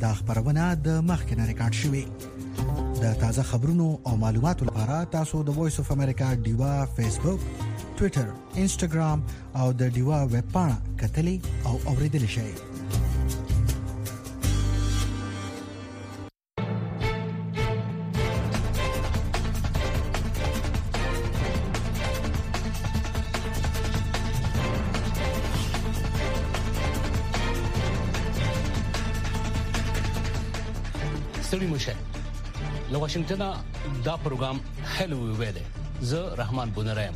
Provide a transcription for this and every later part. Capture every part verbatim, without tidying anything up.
دا خبرونه د مخکې نه ریکارډ شوې. د تازه خبرونو او معلوماتو لپاره تاسو د وایس اف امریکا ډیوا فیسبوک، ټوئیټر، انسټاګرام او د ډیوا ویب پاڼه کتلې او اوریدلې شئ. ستړي مشه له واشنگټن دا پروګرام هلو ویله زه رحمان بونرایم.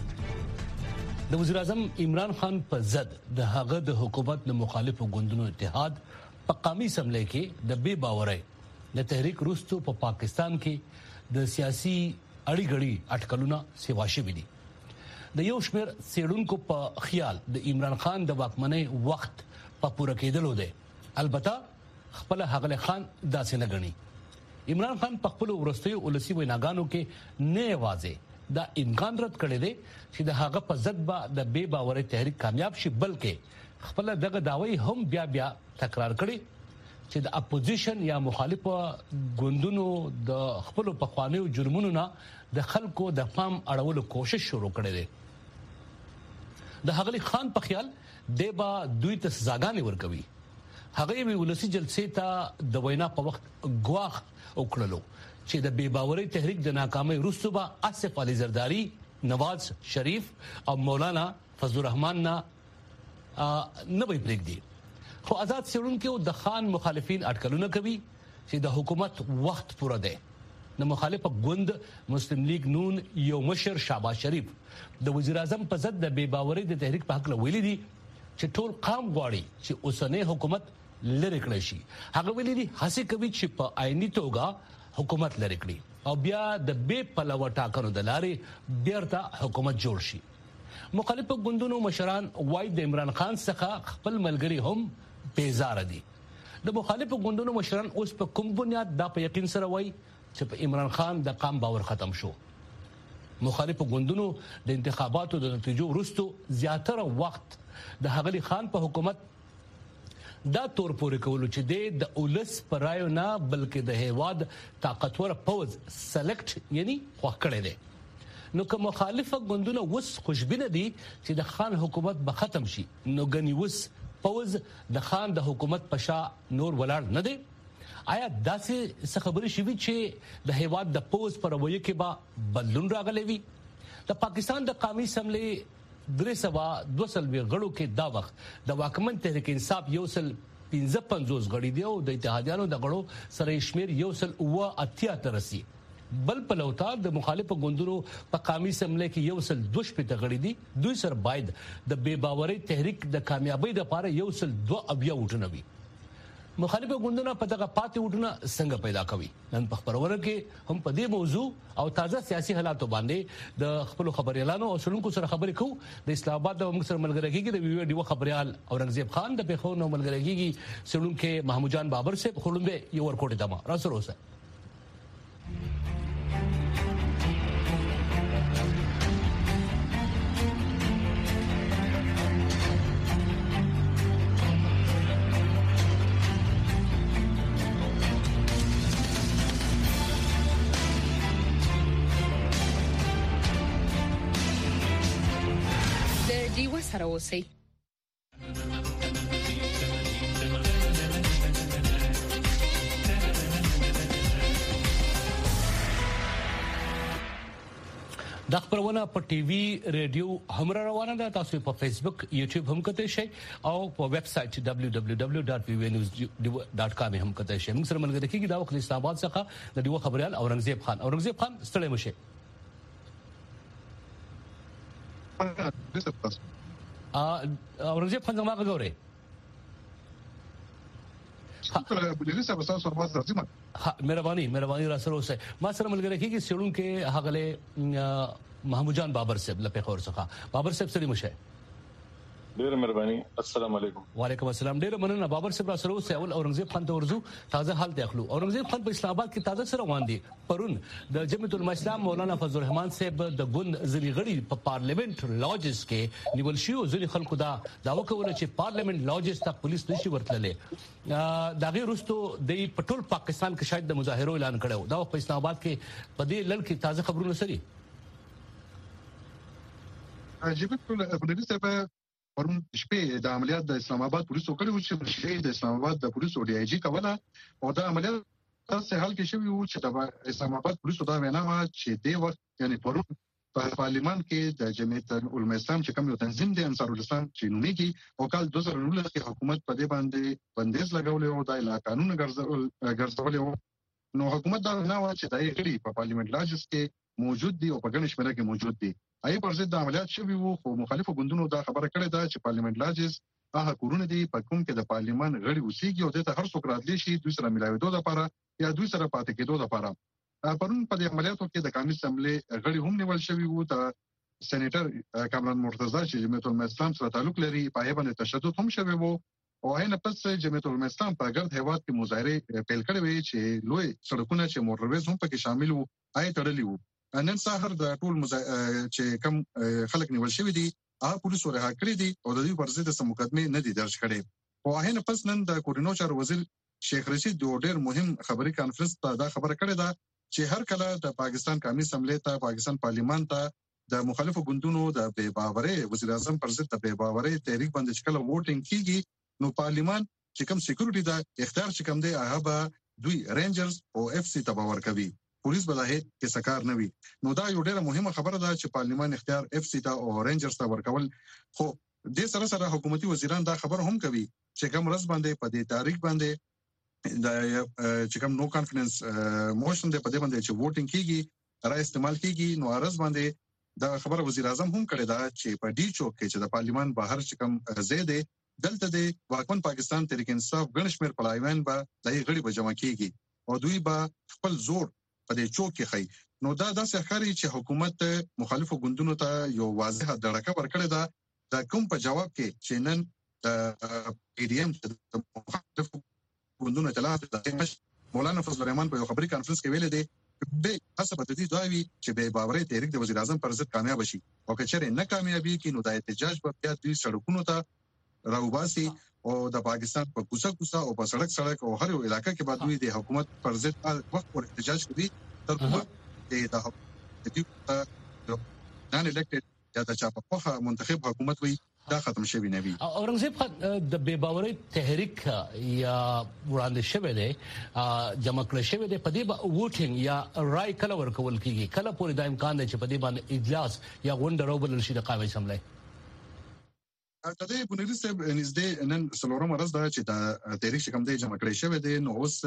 د وزیر اعظم عمران خان په ضد د هغه د حکومت د مخالفو ګوندونو اتحاد په قومي سملې کې د بے باورۍ د تحریک روستو په پا پاکستان کې د سیاسي اړیګړي اټکلونه سیوا شوي دي. د یو شمېر سیډونکو په خیال د عمران خان د واکمنۍ وخت په پوره کېدلو دی. البته خپل هغه خان داسې نه غني. عمران خان په خپل ورستیو ولسی ویناګانو کې نه واځي دا امکان رد کړی دی چې د هغه په ضد به د بے باورۍ تحریک کامیاب شي، بلکې خپل دغه داوی هم بیا بیا تکرار کړي چې د اپوزیشن یا مخالفو ګوندونو د خپل پخوانیو جرمونو نه د خلکو د پام اړولو کوشش شروع کړي دي. د هغه خان په خیال دیبا دوی ته سزاګانې ورکوي. هغه وی ولسی جلسې ته د وینا په وخت ګواخ وکړلو چې د بے باورۍ تحریک د ناکامۍ وروسته به آصف علي زرداری، نواز شریف او مولانا فضل الرحمن نه نه وي پرېږدي. خو آزاد سیړونکو د خان مخالفین اټکلونه کوي چې د حکومت وخت پوره دی. د مخالف ګوند مسلم لیگ نون یو مشر شهباز شریف د وزیر اعظم په ضد د بے باورۍ د تحریک په حق ویلي دي چې ټول قوم غواړي چې اوسنۍ حکومت لری کړی شي. هغه ویلي دي هڅه کوي چې په آئینی توګه حکومت لری کړي او بیا د بے پلوه ټاکنو د لارې بیرته حکومت جوړ شي. مخالفو ګوندونو مشران وای د عمران خان څخه خپل ملګری هم بیزار دي. د مخالفو ګوندونو مشران اوس په کوم بنیاد دا په یقین سره وای چې په عمران خان د قام باور ختم شو. مخالفو ګوندونو د انتخاباتو د نتیجو وروسته زیاتره وخت د هغه خان په حکومت دا تور پورې کولو چې د اولس پرایو نه بلکې د هیواد طاقتور پوز سلیکټ یعنی خوښ کړي دي. نو که مخالفه ګوندونه وس خوشبینه دي چې د خان حکومت به ختم شي، نو غني وس پوز د خان د حکومت په شا نور ولاړ نه دي. آیا داسې څه خبرې شوي چې د هیواد د پوز پر رویه کې به بدلون راغلی وي؟ د پاکستان د قومي اسمبلی درې سوه دوه سلوي غړو کې دا وخت د واکمن تحریک انصاف یو سل پنځه پنځوس غړي دی او د اتحادیانو د غړو سره شمیر یو سل اوه اتیا ته رسي. بل په لوتا د مخالفو ګوندونو په قومي اسمبلی کې یو سل دوه شپېته غړي دي. دوی سره باید د بے باورۍ تحریک د کامیابی لپاره یو سل دوه اویا وټونه وي. مخالفو ګوندونه په دغه پاتې وټونه څنګه پیدا کوي؟ نن په خبرونه کې هم په دې موضوع او تازه سیاسي حالاتو باندې د خپل خبريالانو او شلونکو سره خبرې کوو. د اسلام آباد د موږ سره ملګری کېږي د ویډیو خبريال اورنګزیب خان، د پیښور نو ملګری کېږي شلونکو محمود جان بابر سے خړومبه یو ورکوټه دما را سره اوسه. سره اوسئ. د خبرونه په ټي وي رادیو هم روانه ده. تاسو په فیسبوک یوټیوب هم کتئ شئ او په ویب سټ دبلیو دبلیو دبلیو ډاټ وی وی نیوز ډاټ کام هم کتئ شئ. موږ سره ملګری کیږي دا وخت اسلام آباد څخه د دیو خبريال اورنګزیب خان. اورنګزیب خان ستړي مشه. ا اورنګزیب خان زما غوړې ها مهرباني مهرباني را سره اوسه. ما سره ملګری کیږي سړون کې هغه محمود جان بابر صاحب لپاره خور څخه. بابر صاحب سړي مشه. ډیره مهرباني. السلام علیکم. وعلیکم السلام. ډیره مننه بابر صاحب را سره اوس اول اورنګزیب خان ته ورزو تازه حال دی اخلو. اورنګزیب خان په اسلام آباد کې تازه سره روان دي. پرون د جمعیت العلماء اسلام مولانا فضل الرحمن صاحب د ګوند ځلي غړي په پارلیمنت لاجز کې نیول شي او ځلي خلکو دا داوا کوله چې پارلیمنت لاجز ته پولیس نشي ورتللې. دا غیر وروسته د پټول پاکستان کې شاید د مظاهرو اعلان کړو. دا په اسلام آباد کې په دې لړ کې تازه خبرونه سري جمعیت العلماء صاحب پرون شپې د عملیات د اسلام آباد پولیسو کړو چې شپې د اسلام آباد د پولیسو ډي آی جی کوله او دا عملیات تاسو حل کې شوی و چې د اسلام آباد پولیسو دا وینا ما چې د وخت یعنی پرون په پارلیمان کې د جمعیت العلماء اسلام چې کوم یو تنظیم دی انصار الاسلام چې نومېږي او کال دوه زره نولس کې حکومت په دې باندې بندیز لګولې او د لا قانون ګرځولې نو حکومت دا وینا چې د یې په پارلیمنت لاجس کې موجود دي او په ګڼ شمېر کې موجود دي. آی پر ضد عملیات شوی وو خو مخالفو ګوندونو دا خبره کړې ده چې پارلیمنت لاجز هغه کورونه دي په کوم کې د پارلیمان غړي اوسېږي او د هر څوک راتلی شي دوی سره ملاویدو لپاره یا دوی سره پاتې کېدو لپاره. پرون په دې عملیاتو کې د قومي اسمبلی غړي هم نیول شوی وو. د سېنیټر کامران مرتضی چې جمعیت العلماء اسلام سره تعلق لري په هغه باندې تشدد هم شوی وو او هینه پس جمعیت العلماء اسلام په ګرد هیواد کې مظاهره پیل کړې وې چې لوی سړکونه چې موټرویز هم پکې شامل وو آی تړلې وو. نن سحر د ټول مزا... چې کم خلک نیول شوی دي هغه پولیسو رها کړی دي او د دې پر ضد د مقدمه نه دي درج کړي. او هغه پس نن د کورینو چارو وزیر شیخ رشید د ډېر مهم خبري کانفرنس ته دا خبره کړې ده چې هر کله د پاکستان قومي اسمبلی ته پاکستان پارلیمان ته د مخالفو ګوندونو د بے باورۍ وزیر اعظم پر ضد د بے باورۍ تحریک باندې چې کله ووټینګ کیږي نو پارلیمان چې کوم سکیورټي دا اختیار چې کوم دی هغه به دوی رینجرز او اف سی ته باور کوي. پولیس بلاه کې سکار نه وي. نو دا یو ډېره مهمه خبره ده چې پارلیمان اختیار اف سی ته او رینجرز ته ورکول. خو د سره سره حکومتي وزیران دا خبر هم کوي چې کوم رس باندې په دې تاریخ باندې د چې کوم نو کانفیډنس موشن دی په دې باندې چې ووټینګ کیږي را استعمال کیږي نو ارز باندې دا خبره وزیر اعظم هم کړی دا چې په ډی چوک کې چې د پارلیمان بهر چې کوم زیاده دلته د واکمن پاکستان تحریک انصاف ګڼشمیر پلایوان به د غړي به جمع کیږي او دوی به خپل زور په دې چوک کې خي. نو دا داسې ښکاري چې حکومت مخالفو ګوندونو ته یو واضحه دړکه ورکړې ده د کوم په جواب کې چې نن د پی ډی ایم د مخالفو ګوندونو اطلاعات د مولانا فضل الرحمن په یو خبري کانفرنس کې ویل دي به حسب د دې داوی چې به باورې تحریک د وزیر اعظم پر ضد کامیاب شي او که چېرې نه کامیابی کې نو د احتجاج په بیا دوی سړکونو ته راوباسي او د پاکستان په کوڅه کوڅه او په سړک سړک او هر یو علاقې کې بعد دوی د حکومت پر ضد وخت پر احتجاج کوي تر څو د دې نه الیکټډ یا د چا په خوخه منتخب حکومت وي دا ختم شوی نه وي. اورنګزیب خان د بے باورۍ تحریک یا وړاندې شوی دی جمع کړی شوی دی په دې ووټینګ یا رای کله ورکول کیږي کله پورې دا امکان دی چې په دې باندې اجلاس یا غونډه راوبلل شي د قومي اسمبلی. د دې بنیادی صاحب نږدې نن څلورم ورځ ده چې د تحریک کوم دی جمع کړی شوی دی نو اوس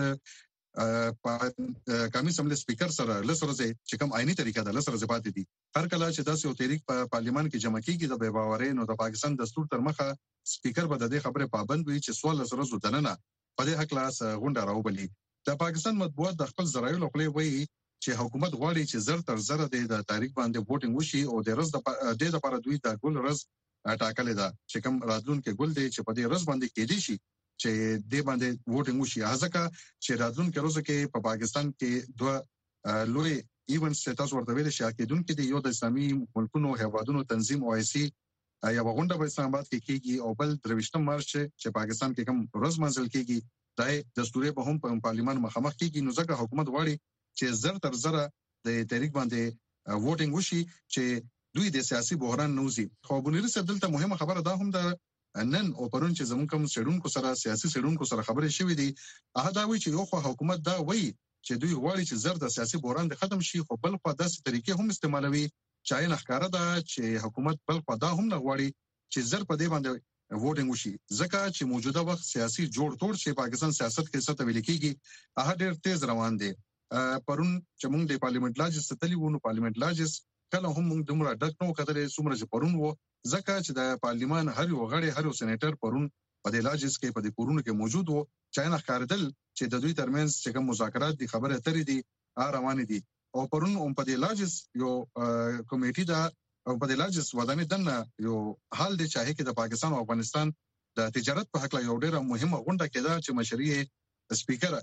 په قومي اسمبلی سپیکر سره لسره چې کوم آئینی طریقه ده لسره پاتې دي. هر کله چې داسې یو تحریک په پارلیمان کې جمع کیږي د بے باورۍ نو د پاکستان دستور تر مخه سپیکر به د دې خبره پابند وي چې سوال سره زو دننه په دې حق لاس غونډه راوبلي. د پاکستان مطبوعات د خپل ذرایعو لخوا وایي چې حکومت غواړي چې زر تر زر د تاریخ باندې ووټینګ وشي او د رز د لپاره دوی د ګل رز ټاکلې ده چې کوم راتلونکي ګل دی چې په دې رز باندې کې دي شي چې دې باندې ووټینګ وشي. ځکه چې راتلونکي روزه کې په پاکستان کې دوه لوی ایونټس تاسو ورته ویل شي کېدونکو د یو د اسلامي ملکونو هیوادونو تنظیم او آی سی یا غونډه په اسلام آباد کې کیږي او بل درویشتم مارچ چې پاکستان کې کوم روز منځل کیږي دا دستوري په هم په پارلیمان مخامخ کیږي. نو ځکه حکومت غواړي چې زر تر زر د تحریک باندې ووټینګ وشي چې دوی د سیاسي بحران نوزي. خو بنیادی صاحب دلته مهمه خبره ده هم د نن او پرون چې زموږ کوم سړونکو سره سیاسي سړونکو سره خبرې شوې دي هغه دا وایي چې یو خو حکومت دا وایي چې دوی غواړي چې زر د سیاسي بحران د ختم شي خو بل خو داسې طریقې هم استعمالوي چې عین ښکارا ده چې حکومت بل خو دا هم نه غواړي چې زر په دې باندې ووټینګ وشي ځکه چې موجوده وخت سیاسي جوړ توړ چې پاکستان سیاست کې څه ته ویل کېږي هغه ډېر تیز روان دي. پرون چې موږ د پارلیمنت لاجس ته تللی وو نو پارلیمنت لاجس کله هم موږ دومره ډک نو کتلې څومره چې پرون وو ځکه چې د پارلیمان هر یو غړی هر یو سېنیټر پرون په دې لاجس کې په دې کورونو کې موجود وو چې نه ښکارېدل چې د دوی ترمنځ چې کوم مذاکرات دي خبره اترې دي روانې دي. او پرون هم په دې لاجس یو کمیټي دا او په دې لاجس ودانې دنه یو حال دی چې هغه کې د پاکستان او افغانستان د تجارت په حق لا یو ډیره مهمه غونډه کېده چې مشري سپیکر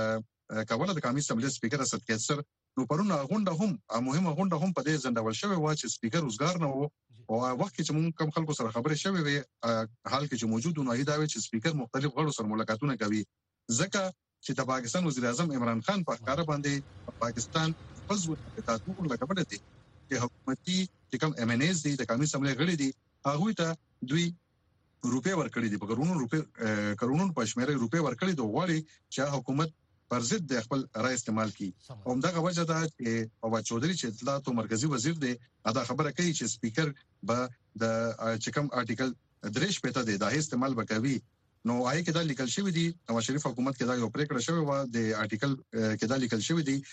کوله د قومي اسمبلی سپیکر اسد کیسر نو پرونه غونډه هم مهمه غونډه هم په دې ځندول شوې و چې سپیکر روزګار نه وو او وخت چې موږ کوم خلکو سره خبرې شوې وي حال کې چې موجود نو هی دا وی چې سپیکر مختلف غړو سره ملاقاتونه کوي ځکه چې د پاکستان وزیر اعظم عمران خان په ښکارا باندې پاکستان فزو د تاسو لپاره دي چې حکومتي چې کوم ام ان ایز دي د قومي اسمبلی غړي دي هغه ته دوی روپے ورکړي دي په کرونو روپے کرونو په شمیره روپے ورکړي دوه غواړي چې حکومت پر ضد د خپل رائے استعمال کی او دغه وجه ده چې فواد چودري چې اطلاعات او مرکزی وزیر دی دا خبره کوي چې سپیکر به د چکم آرټیکل درش پته دی دا استعمال وکوي نو آی کې دا لیکل شوی دی نواز شریف حکومت کې دا یو پریکړه شوی و د آرټیکل کې دا لیکل شوی دی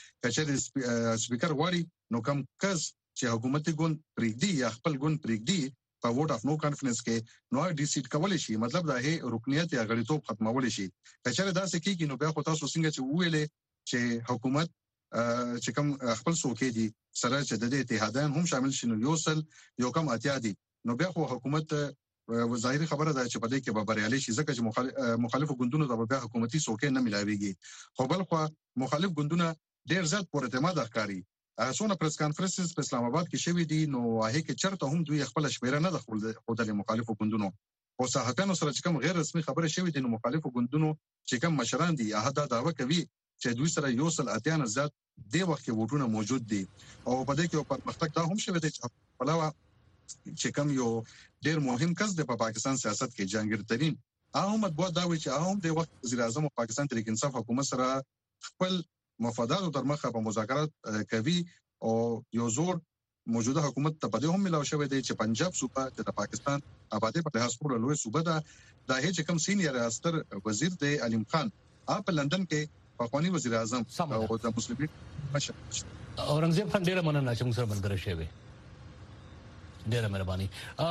چې سپیکر غواړي نو کم کس چې حکومتي ګوند پریږدي یا خپل ګوند پریږدي په ووټ اف نو کانفرنس کې نو ډی سیټ کول شي مطلب دا هي رکنیت یا غړیتوب ختمول شي کچره دا سکه کې نو بیا خو تاسو څنګه چې ویلې چې حکومت چې کوم خپل سوکې دي سره چې د اتحادیان هم شامل شي نو یو سل یو کم اتیا دي نو بیا خو حکومت ظاهري خبره ده چې په دې کې به بریالي شي ځکه چې مخالف ګوندونو د بیا حکومتي سوکې نه ملاويږي خو بل خو مخالف ګوندونه ډیر زیات پر اعتماد ښکاری اسونه پریس کانفرنسز په اسلام آباد کې شوې دي نو هغه کې چرته هم دوی خپل شمیره نه دخول خو د مخالفو ګوندونو او صحافانو سره چې کوم غیر رسمي خبره شوې دي نو مخالفو ګوندونو چې کوم مشران دي هغه دا دعوه کوي چې دوی سره یو سل اتیا نه زیات د وخت کې وټونه موجود دي او په دې کې په پرمختګ دا هم شوی دی چې علاوه چې کوم یو ډیر مهم کس د پاکستان سیاست کې جهانگیر ترين هغه مطبوعات دا وی چې هغه د وخت وزیر اعظم پاکستان تحریک انصاف حکومت سره خپل مفادات او ترمخه په مذاکرات کوي او یو زور موجوده حکومت ته په دې هم ملاو شوی دی چې پنجاب صوبه د پاکستان آبادی په لحاظ سره لوی صوبه ده د هیڅ کم سینیئر استر وزیر دی علیم خان اپ لندن کې پخوانی وزیر اعظم او د مسلمین مشر اورنګزیب خان ډیره مننه چې موږ سره ملګری شوی ډیره مهرباني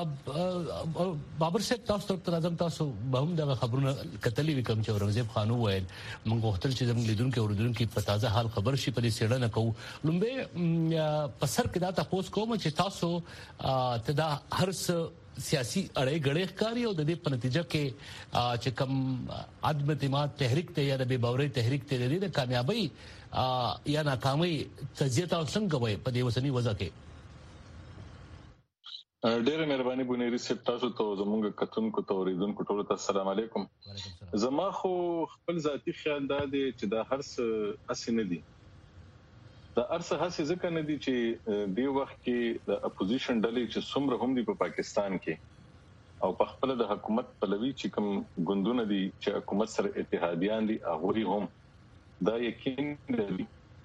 بابر صاحب تاسو ته راځم تاسو به هم د خبرونو کتلې وکم چې اورنګزیب خان وویل موږ غوښتل چې زموږ لیدونکو اوریدونکو په تازه حال خبر شي په دې سیړه نه کوو لومبه په سر کې دا تاسو کوم چې تاسو ته دا هر څه سیاسي اړې غړې ښکاری او د دې په نتیجه کې چې کوم عدم اعتماد تحریک ته یا د بے باورۍ تحریک ته د دې کامیابی یا ناکامۍ تجزیه تاسو څنګه وای په دې وسنی وضع کې ډیره مهرباني بونیری صاحب تاسو ته زموږ کتونکو ته اوریدونکو ټول ته السلام علیکم زما خو خپل ذاتی خیال دا دی چې دا هر څه اسې نه دي دا هر څه هڅه ځکه نه دي چې د وخت کې د اپوزیشن ډلې چې څومره هم دي په پاکستان کې او په خپل د حکومت پلوي چې کوم ګوندونه دي چې حکومت سره اتحادیان دي هغه هم دا یقین لري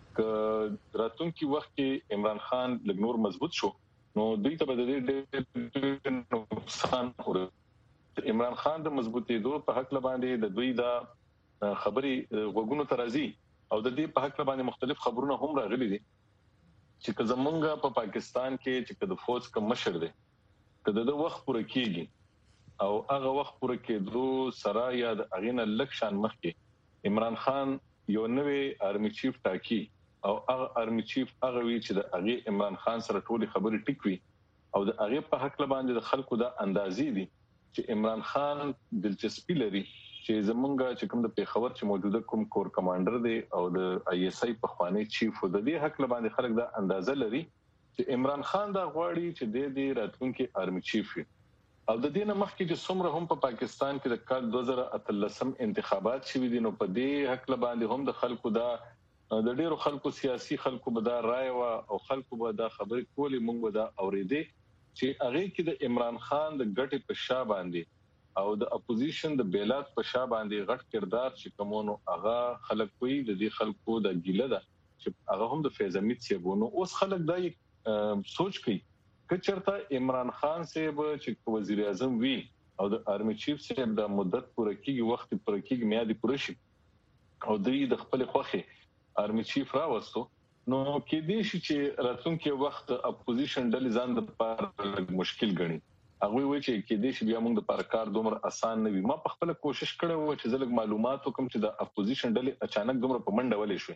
ک راتونکو وخت کې عمران خان لګنور مضبوط شو نو دوی ته د دې نقصان ورته عمران خان د مضبوطېدو په حق باندې د دوی دا خبري وګونو ترازی او د دې په حق باندې مختلف خبرونه هم راغلي دي چې زمونږ په پاکستان کې چې د فوج کوم مشر دی کله د وخت پوره کیږي او هغه وخت پوره کېدو سره یا د اغینه لکشان مخکې عمران خان یو نوې آرمي چیف ټاکی او هغه آرمي چیف هغه وی چې د هغه عمران خان سره ټولي خبرې ټیکوي او د هغه په حق باندې د خلکو د اندازې دي چې عمران خان دلچسپي لري چې زمونږ چې کوم د پیښور چې موجوده کوم کور کمانډر دی او د آی اس آی په خوانی چیف د دې حق باندې خلک د اندازه لري چې عمران خان دا غواړي چې د دې راتلونکي آرمي چیف او د دې نه مخکې چې څومره هم په پاکستان کې د کال دوه زره اتلسم انتخابات شوي دي نو په دې حق باندې هم د خلکو دا د ډیرو خلکو سیاسي خلکو به دا رائے او خلکو به دا خبرې کولې مونږ به دا اورېدې چې هغه کې د عمران خان د ګټې په شا باندې او د اپوزیشن د بیلات په شا باندې غټ کردار چې کومونو هغه خلک وي د دې خلکو د ګیله ده چې هغه هم د فیض حمید سیبونو اوس خلک دا سوچ کوي چې چرته عمران خان صاحب چې وزیر اعظم وي او د آرمي چیف صاحب د مدت پوره کیږي وخت پوره کیږي میادي پوره شي او دوی د خپل خوخي آرمي چیف راوستو نو کې دې شي چې راتلونکي وخت اپوزیشن ډلې ځان د لپاره مشکل ګڼي هغه وایي چې کې دې شي بیا موږ د لپاره کار دومره اسان نه وي ما په خپل کوشش کړو چې زلګ معلومات وکم چې د اپوزیشن ډلې اچانک دومره په منډه ولې شوې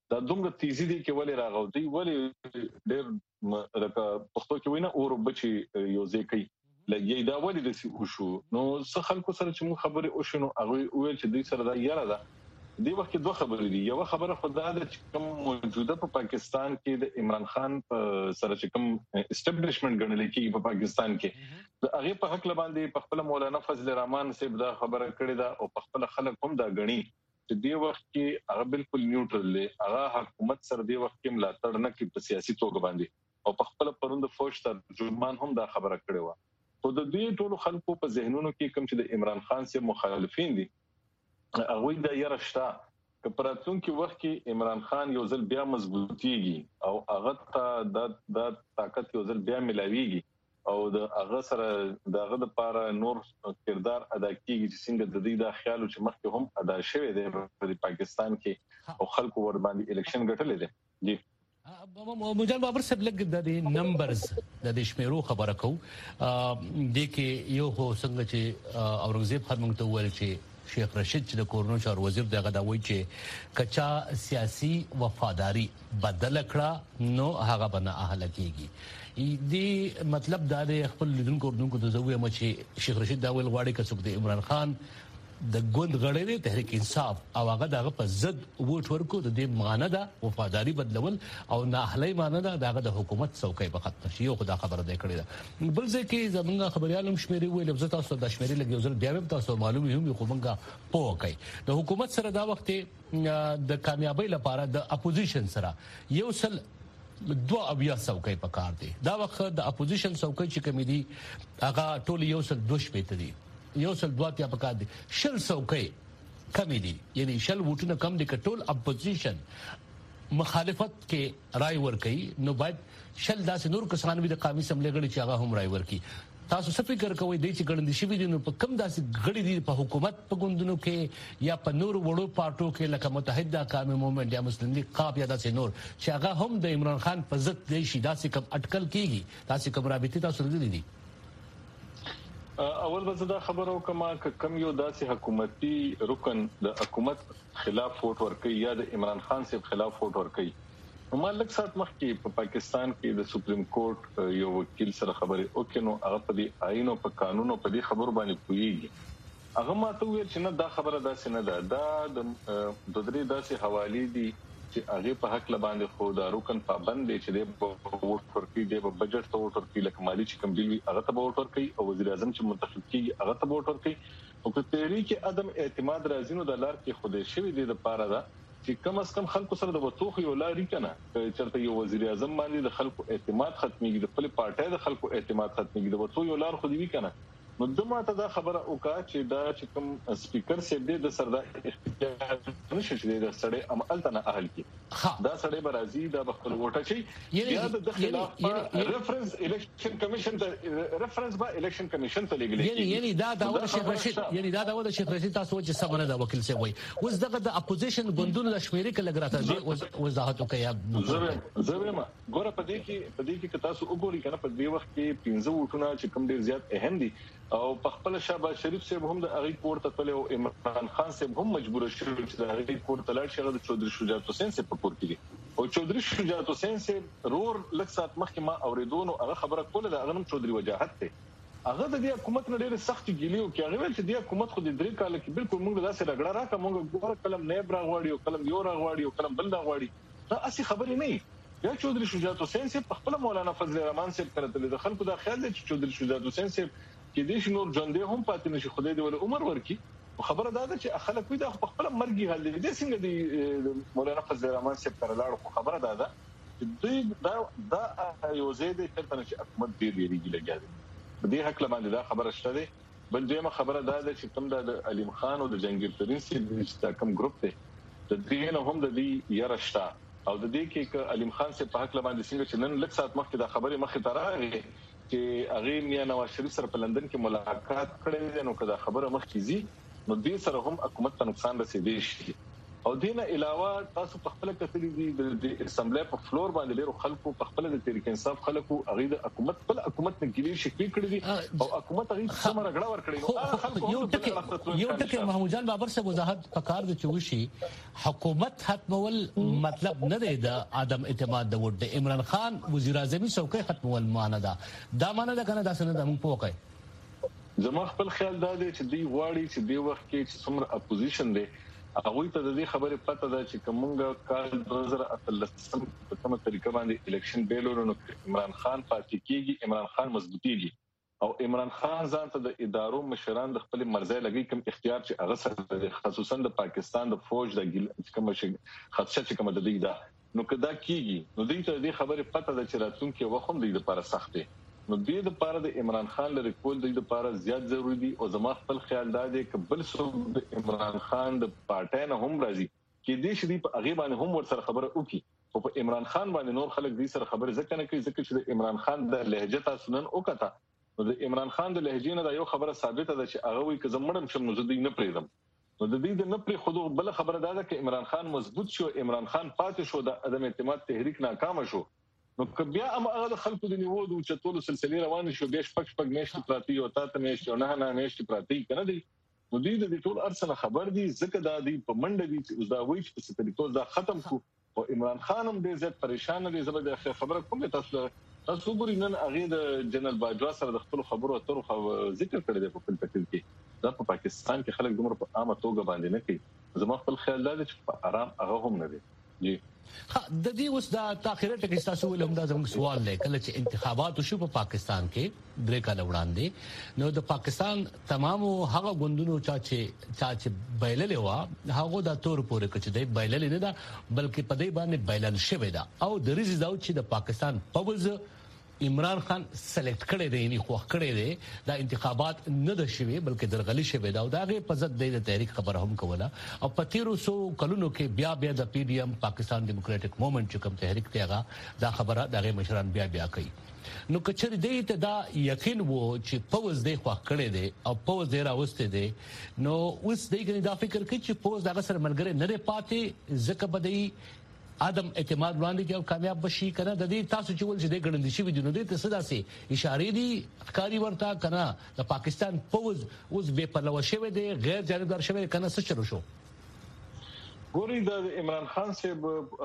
دا دومره تیزی دي کې ولې راغو دی ولې ډېر لکه پښتو کې وینا اور بچي یو ځکه لګي دا ولې د سی وشو نو څه خلکو سره چې مو خبرې وشنو هغه ویل چې دوی سره دا یاره ده دی وخت کې دوه خبرې دي یو خبره خدای د چې کوم موجوده په پاکستان کې د عمران خان سره چې کوم اسټابلیشمنت ګڼل کېږي په پاکستان کې د هغه په حق لباندې په خپل مولانا فضل الرحمن صاحب دا خبره کړې ده او په خپل خلک هم دا غني چې دی وخت کې هغه بالکل نیوټرل دی هغه حکومت سره دی وخت کې ملاتړ نه کوي په سیاسي توګه باندې او په خپل پروند فوج ترجمان هم دا خبره کړې و خو د دې ټولو خلکو په ذهنونو کې کوم چې د عمران خان سره مخالفین دي هغه د یارشتا کپراتون کې وخت کې عمران خان یو ځل بیا مضبوطیږي او هغه ته د د طاقت یو ځل بیا ملاويږي او د هغه سره دغه د لپاره نور کردار ادا کیږي چې څنګه د دې د خیال چې مخکې هم ادا شوی دی په پاکستان کې او خلکو ور باندې الیکشن ګټلې دي جی مجال بابر صاحب لګ د نمبرز د شمیرو خبره کو د کې یو هو څنګه چې اورنګزیب خان موږ ته ویل چې شیخ رشید چې د کورونو چار وزیر دغه دا وایي چې کچا سیاسي وفاداری بدل کړه نو هغه بنا اهل کیږي دی مطلب دا د خپل لیدونکو ورونکو د زوی مچ شیخ رشید دا ویل غواړي کڅوک د عمران خان د ګوند غړي دی تحریک انصاف او هغه دغه په ضد ووټ ورکو د دې معنی ده وفاداری بدلول او نه اهلي معنی ده دغه د حکومت څوکۍ په خط شي یو خدای خبره ده کړی ده بل ځکه زمونږ خبريالم شمیري ویل لفظ تاسو د شمیري لګي وزر بیا هم تاسو معلومي هم خو مونږه پوه کوي د حکومت سره دا وخت د کامیابی لپاره د اپوزیشن سره یو سل دوه اویا څوکۍ په کار دي دا وخت د اپوزیشن څوکۍ چې کمی دي هغه ټول یو سل دوه شپې دي یو سل دواتیا پکار دي شل څوکۍ کمی دي یعنی شل ووټونه کم دي کټول اپوزیشن مخالفت کې رائے ورکړي نو باید شل داسې نور کسان وي د قومي سملې غړي چې هغه هم رائے ورکړي تاسو څه فکر کوئ د چې ګڼل شي دي نو په کم داسې غړي دي په حکومت په ګوندونو کې یا په نور وړو پارټو کې لکه متحده قومي موومېنټ یا مسلم لیگ قاب یا داسې نور چې هغه هم د عمران خان په ضد دی شي داسې کم اٹکل کیږي داسې کم رابطه تاسو لري دي اول به دا خبرو کما کم یو داسې حکومتي رکن د حکومت خلاف ووټ ورکړي یا د عمران خان صاحب خلاف ووټ ورکړي نو مالک سات مخکې په پاکستان کې د سپریم کورټ یو وکیل سره خبرې وکړو هغه په دې آئین او په قانون او په دې خبرو باندې پوهیږي هغه ماته ویل چې نه دا خبره داسې نه ده دا د درې داسې حواله دي چې هغه په حق لباندې خو دا رکن پابند دي چې د ووټ ورکړي د بجټ ته ووټ ورکړي لکه مالی چې کم دی هغه ته ووټ ورکړي او وزیر اعظم چې منتخب کیږي هغه ته ووټ ورکړي او په تحریک عدم اعتماد راځینو د لار کې خوده شوی دی د پاره دا چې کم از کم خلکو سره د وټوخ یو لاري کنه چې چرته یو وزیر اعظم باندې د خلکو اعتماد ختميږي د خپل پارټي د خلکو اعتماد ختميږي د وټو یو لار خو دی کنه نو دمه ته دا خبره وکړه چې دا چې کوم سپیکر سیب دی د سردار اختیار نشي چې د سړی عمل ته نه اهل کی دا سړی برازي دا خپل ووټه شي یا د خلاف ریفرنس الیکشن کمیشن ته ریفرنس با الیکشن کمیشن ته لګل یعنی یعنی دا د شیخ رشید یعنی دا د شیخ رشید تاسو چې سمونه دا وکیل سی وای اوس دغه د اپوزیشن ګوندونو د شمیرې کله راته وضاحت وکیا زه زه ما ګوره په دې کې په دې کې تاسو وګورئ کنه په دې وخت کې پنځه وټونه چې کوم ډیر زیات اهم دي او په خپل شهباز شریف صاحب هم د اغي کور ته تلو عمران خان صاحب هم مجبور شو چې د اغي کور ته لاړ شي د چودري شجاعت حسین صاحب په کور کې او چودري شجاعت حسین صاحب رور لک سات مخکې ما اوریدونو هغه خبره کوله د اغنم چودري وجاهت ته هغه د دې حکومت نه ډېر سخت ګیلیو کې هغه ول چې د حکومت خو د درې کال کې بالکل موږ داسې رګړه راکا موږ ګور کلم نه برا غواړي او کلم یو را غواړي او کلم بل را غواړي دا اصلي خبرې نه یا چودري شجاعت حسین صاحب خپل مولانا فضل الرحمن صاحب کړه د خلکو د خیال چې چودري شجاعت حسین صاحب کې دې شنو ژوندې هم پاتې نشي خدای دې ول عمر ورکی خبره دا ده چې خلک وي د خپل مرګي حل دي څنګه دي مولانا فضل الرحمن صاحب تر لاړ خو خبره ده ده چې دوی دا دا یو زیاده تر چې حکومت دې لري لګیږي دې حق باندې دا خبره شته ده بل دیمه خبره دا ده چې کوم د علیم خان او د جنگیر ترين سي کوم ګروپ ته د دې نه هم د دې یارشتا او د دې کې علیم خان سي په حق باندې څنګه چې نن لک سات مخکې دا خبره مخې ته راغی چې هغه میا نواز شریف سره په لندن کې ملاقات کړې ده نو کدا خبره مخ کیږي نو دې سره هم حکومت ته نقصان رسیدي شي او دینه علاوه تاسو په خپل کتلې دي د اسمبلی په فلور باندې ډیرو خلکو په خپل د تحریک انصاف خلکو هغه د حکومت خپل حکومت نه ګیلې شکوي کړې دي او حکومت هغه څومره غړا ور کړې نو خلکو یو ټکی یو ټکی محمود جان بابر صاحب وضاحت پکار د چوشي حکومت ختمول مطلب نه دی د عدم اعتماد د وډ عمران خان وزیر اعظم څوکۍ ختمول معنی دا دا معنی دا کنه دا سند موږ پوکای زما خپل خیال دا دی چې دی غواړي چې دی وخت کې چې څومره اپوزیشن دی هغه ته د دې خبرې پته ده چې کومه کال دوه هزار اتلس په کومه طریقه باندې الیکشن بیلونو عمران خان پاتې کیږي عمران خان مضبوطیږي او عمران خان ځان ته د ادارو مشران د خپل مرزي لګي کوم اختیار چې هغه سره خصوصا د پاکستان د فوج د کوم شي خدشه چې کوم د دې دا نو کدا کیږي نو دې ته د خبرې پته ده چې راتلونکي وخت دې لپاره سخت دی نو دې د لپاره د عمران خان لري کول د لپاره زیات ضروری دي او زما خپل خیال دا دی چې بل څو د عمران خان د پارټای نه هم راځي چې دې شې په هغه باندې هم ور سره خبره وکړي او په عمران خان باندې نور خلک دې سره خبره ځکه نه کوي ځکه چې د عمران خان د لهجه تاسو نن وکړه نو د عمران خان د لهجې نه دا یو خبره ثابته ده چې هغه وي که زمړم شم نو زه دې نه پریدم نو د دې د نه پری خود بل خبره ده چې عمران خان مضبوط شو عمران خان پاتې شو د عدم اعتماد تحریک ناکام شو نو بیا هم هغه خلکو د نیوو د چټولو سلسله روان شو بیا شپږ شپږ میاشتې پراتی او تاسو میاشتې نه نه میاشتې پراتی کنه دي نو دې د ټول ارسنه خبر دي ځکه دا دی په منډه دي چې دا وایي چې په طریقو دا ختم کو او عمران خان هم دې زیات پریشان دي زبر د خبره کوم تاسو تاسو ګورئ نن هغه د جنرال باجوا سره د خپل خبرو اترو ذکر کړی دی په خپل تقریر کې دا په پاکستان کې خلک دومره په عامه توګه باندې نه کوي زما خپل خیال دی چې په آرام هغه هم نه دی جی د دې اوس دا تاخیره ټکی تاسو ولهم دا زموږ سوال دی کله چې انتخابات وشو په پاکستان کې درې کال وړاندې نو د پاکستان تمامو هغه غوندونو چې چې بایللې و هغه د تور پورې کچ دی بایللې نه دا بلکې په دې باندې بایلل شوی دا او د ریزي دا چې د پاکستان پوز عمران خان سلیکټ کړي دی نه خوښ کړي دی دا انتخابات نه د شوی بلکې درغلي شوی دا او داغه په ضد د تحریک خبر هم کوله او په تیرو سو کلونو کې بیا بیا د پی ډی ایم پاکستان ډیموکراټک موومېنټ چې کوم تحریک تیغه دا خبره دغه مشران بیا بیا کوي نو کچر دی ته دا یقین وو چې پوز دی خوښ کړي دی او پوز دی راوسته دی نو اوس دی کني دا فکر کوي چې پوز دغه سره ملګری نه پاتې ځکه بدی عدم اعتماد وړاندې کې کامیاب بشي کنه د دې تاسو چې ول چې د ګڼل شي وي نو د څه داسې اشاره دي ښکاری ورته کنه د پاکستان پوز اوس بے پروا شوی دی غیر جانبدار شوی کنه څه چلو شو ګوري د عمران خان صاحب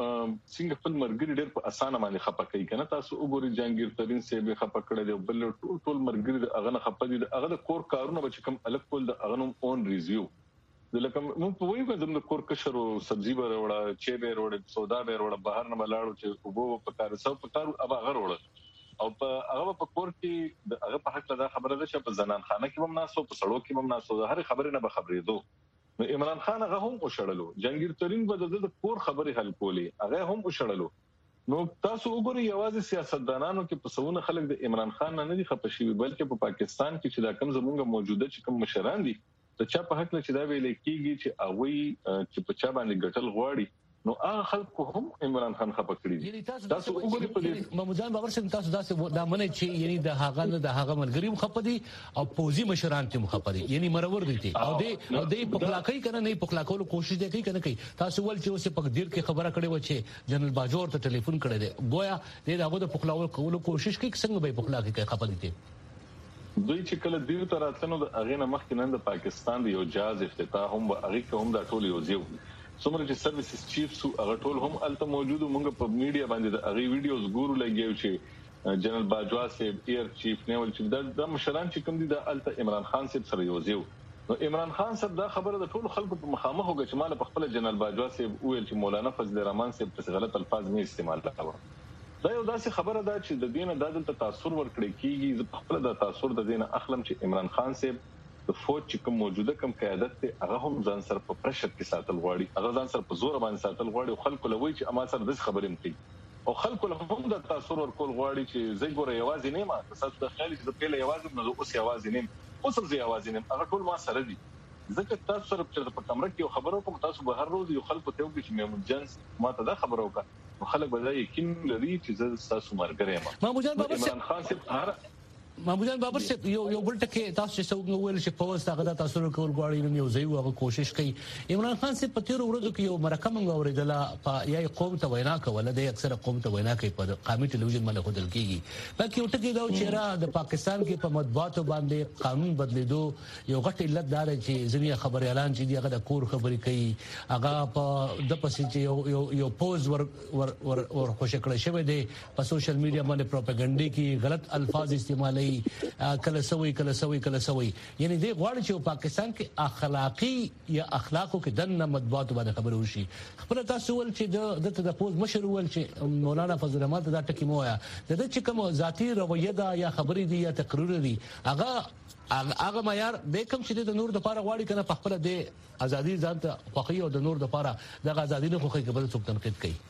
څنګه خپل مرګري ډېر په اسانه باندې خپه کوي کنه تاسو وګورئ جهانگیر ترين صاحب خپه کړی دی بل ټول ټول مرګري هغه نه خپه دي هغه د کور کارونه به کوم الګ کول د هغه نوم اون ریزیو لکه موږ په وایو چې د کور کشر او سبزی به وروړه چې به وروړه سودا به وروړه بهر نه ملاړو چې وبو په کار سو په کار ابا غر وروړه او په هغه په کور کې د هغه په حق له خبره ده چې په زنان خانه کې هم ناسو په سړو کې هم ناسو هر خبره نه به خبرې دو نو عمران خان هغه هم وشړلو جهانگیر ترين به د کور خبره حل کولې هغه هم وشړلو نو تاسو وګورئ یوازې سیاستدانانو کې په سونه خلک د عمران خان نه دي خپه شوي بلکې په پاکستان کې چې دا کم زمونږ موجوده چې کوم مشران دي د چا په حق چې دا ویل کېږي چې اوی چې په چا باندې ګټل غواړي نو هغه خلکو هم عمران خان خپه کړی یعنی تاسو وګورئ په دې محمودجان باور سم تاسو داسې دا منه چې یعنی د هغه نه د هغه ملګری خپه دي او پوزي مشران ته خپه دي یعنی مرور دي او دې او دې په خلاقۍ کنه نه په خلاقولو کوشش دي کوي کنه کوي تاسو ول چې اوسه په دیر کې خبره کړې و چې جنرال باجور ته ټلیفون کړی دی گویا دې هغه د خلاقولو کولو کوشش کوي څنګه به په خلاقۍ کې خپه دي دوی چې کله دیو تر اتلنو د اغه نه مخکې نن د پاکستان د یو جاز افتتاح هم اغه کوم دا ټول یو ځیو څومره چې سرویسز چیف سو هغه ټول هم الته موجود مونږ په میډیا باندې د اغه ویډیوز ګورو لګیو چې جنرال باجوا صاحب ایر چیف نیول چیف د مشران چې کوم دي د الته عمران خان صاحب سره یو ځیو نو عمران خان صاحب دا خبره د ټول خلکو په مخامخ وګ چې مال په خپل جنرال باجوا صاحب ویل چې مولانا فضل الرحمن صاحب په غلط الفاظ نه استعمال کړو دا یو داسې خبره ده چې د دینه د دلته تاثیر ورکړي کیږي زه خپل د تاثیر د دینه اخلم چې عمران خان صاحب د فوج چې کوم موجوده کوم قیادت ته هغه هم ځان سره په پرشر کې ساتل غواړي هغه ځان سره په زور باندې ساتل غواړي او خلکو لوي چې اما سره د خبرې متي او خلکو له هم د تاثیر ورکول غواړي چې زه ګوره یوازې نه ما تاسو د خیال چې د پیله یوازې نه اوس یوازې نه اوس هم یوازې نه هغه ټول ما سره دي ځکه تاسو سره په کمره کې خبرو کوم تاسو به هر ورځ یو خلکو ته وګورئ چې میمون جنس ما ته دا خبرو وکړه خلک به دا یقین لري چې زه تاسو مرګره یم محمود جان بابا عمران خان صاحب هر محمود بابر صاحب یو یو بل ټکی تاسو چې څنګه ویل چې په واسطه غدا تاسو کول غواړي نو یو ځای وغه کوشش کوي. عمران خان صاحب په تیر ورځو کې یو مرکه مونږ اوریدله په یا قوم ته وینا کوله د اکثره قوم ته وینا کوي په قومي ټلویزیون باندې خودل کیږي. باقي یو ټکی دا چې را د پاکستان کې په مطبوعاتو باندې قانون بدلیدو یو غټ علت دا چې ځینې خبري اعلان چې دی هغه د کور خبري کوي هغه په د پسې چې یو یو یو پوز ور ور ور خوش کړی شوی دی په سوشل میډیا باندې پروپاګاندا کې غلط الفاظ استعمالي کله سوي کله سوي کله سوي یعنی دی غواړي چې پاکستان کې اخلاقی یا اخلاقو کې دنه مطبوعات باندې خبرو شي. خپل تاسو ول چې د د پوز مشر ول چې مولانا فضل الرحمن دا ټکی مو یا د چې کوم ذاتی رویه دا یا خبرې دي یا تقریر دي هغه هغه معیار د کوم چې د نور د پاره غواړي کنه په خپل د ازادي ځان ته خوخي او د نور د پاره د ازادي نه خوخي کې بل څوک تنقید کوي.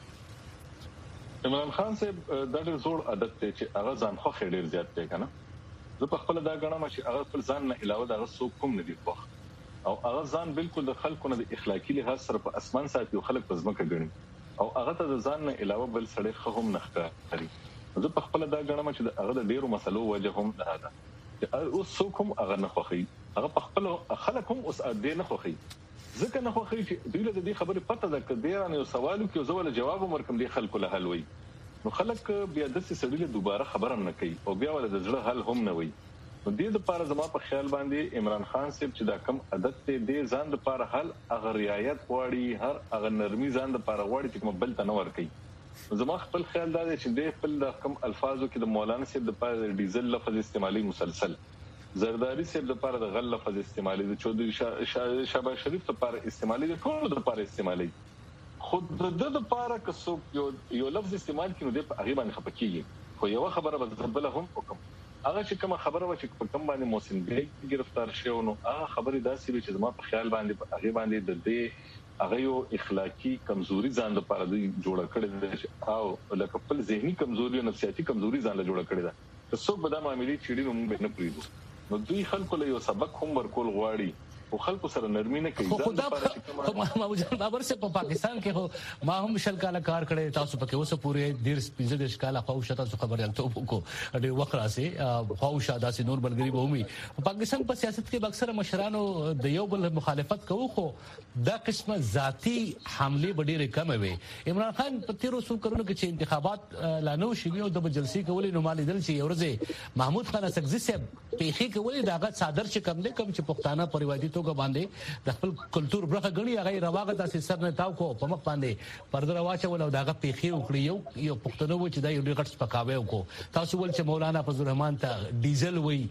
عمران خان صاحب دا ډېر زوړ عادت دی چې هغه ځان خو ډېر زیات دی کنه. زه په خپل دا غواړم چې هغه خپل ځان نه علاوه دا څوک کوم نه دی خو او هغه ځان بالکل د خلکو نه د اخلاقی لحاظ سره په اسمان ساتي او خلک په ځمکه ګڼي او هغه ته د ځان نه علاوه بل سړی خو هم نه ښکاري. زه په خپل دا غواړم چې هغه د ډېرو مسلو وجه هم ده دا چې اوس څوک هم هغه نه خوخي هغه په خپل خلک هم اوس دې نه خوخي ځکه نه خوخي چې دوی له دې خبرې پته ده کډیر نه یو سوالو کې زول جواب ورکم دي خلکو له حل وي نو خلک بیا د څه سړي له دوباره خبره نه کوي او بیا ول د ځړه حل هم نه وي. نو دې د پاره زما په خیال باندې عمران خان صاحب چې دا کم عادت دې ځان د پاره حل اگر رعایت غواړي هر اگر نرمي ځان د پاره غواړي چې کوم بل ته نه ور کوي. زما خپل خیال دا دی چې دې خپل د کم الفاظو کې د مولانا صاحب د پاره ډیزل لفظ استعمالي مسلسل زرداری صاحب د پاره د غل لفظ استعمالي د چودري شهباز شریف د پاره استعمالي د ټول د پاره استعمالي خود د د پاره که څوک یو یو لفظ استعمال کینو د هغه باندې خپکیږي خو یو خبره به بل هم وکم هغه چې کوم خبره و چې په کوم باندې محسن بیگ گرفتار شو نو هغه خبره داسې چې زما په خیال باندې هغه باندې د دې هغه یو اخلاقی کمزوري ځان د پاره دی جوړ کړی او لکه خپل ذهني کمزوري او نفسیاتي کمزوري ځان له جوړ کړی دا څوک به دا معاملې چیرې نو موږ نه پریدو نو دوی خلکو له یو سبق هم ورکول غواړي او خلکو سره نرمي نه کوي ځان لپاره چې ما ما وجه بابر سے په پاکستان کې هو ما هم شل کاله کار کړی تاسو پکې اوسه پورې ډیر سپینځه د ښکاله خو شته تاسو خبرې الته کو ډېر وخت راځي خو شاده سي نور بلګری به ومي په پاکستان په سیاست کې اکثر مشرانو د یو بل مخالفت کوي خو دا قسمه ذاتی حمله ډېر کم وي. عمران خان په تیر وسو کړنو کې چې انتخابات لانو شي او د جلسې کولې نو مالي دل چې ورځي محمود خان اسقزي صاحب پیخي کولې داغه صادر چې کم دي کم چې پښتانه پریوادي توګه باندې د خپل کلچر برخه غني هغه رواغه تاسو سر نه تاو کو په مخ باندې پردر واچول او داغه پیخي وکړي یو یو پښتنو و چې دا یو ډېر غټ پکاوي وکړو تاسو ول چې مولانا فضل الرحمن ته ډیزل وای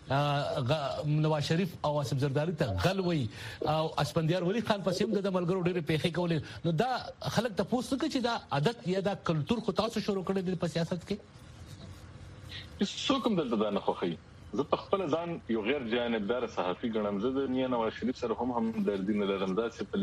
نواز شریف او اسف زرداری ته غل وای او اسپندیار ولی خان پسیم د ملګرو ډېر پیخي کولې نو دا خلک ته پوښتنه کوي چې دا عادت یا دا کلچر خو تاسو شروع کړی د سیاست کې څوک هم دلته نه خوخي. زه په خپل ځان یو غیر جانبدار صحافي ګڼم زه د نیا نواز شریف سره هم هم د دین لرم دا چې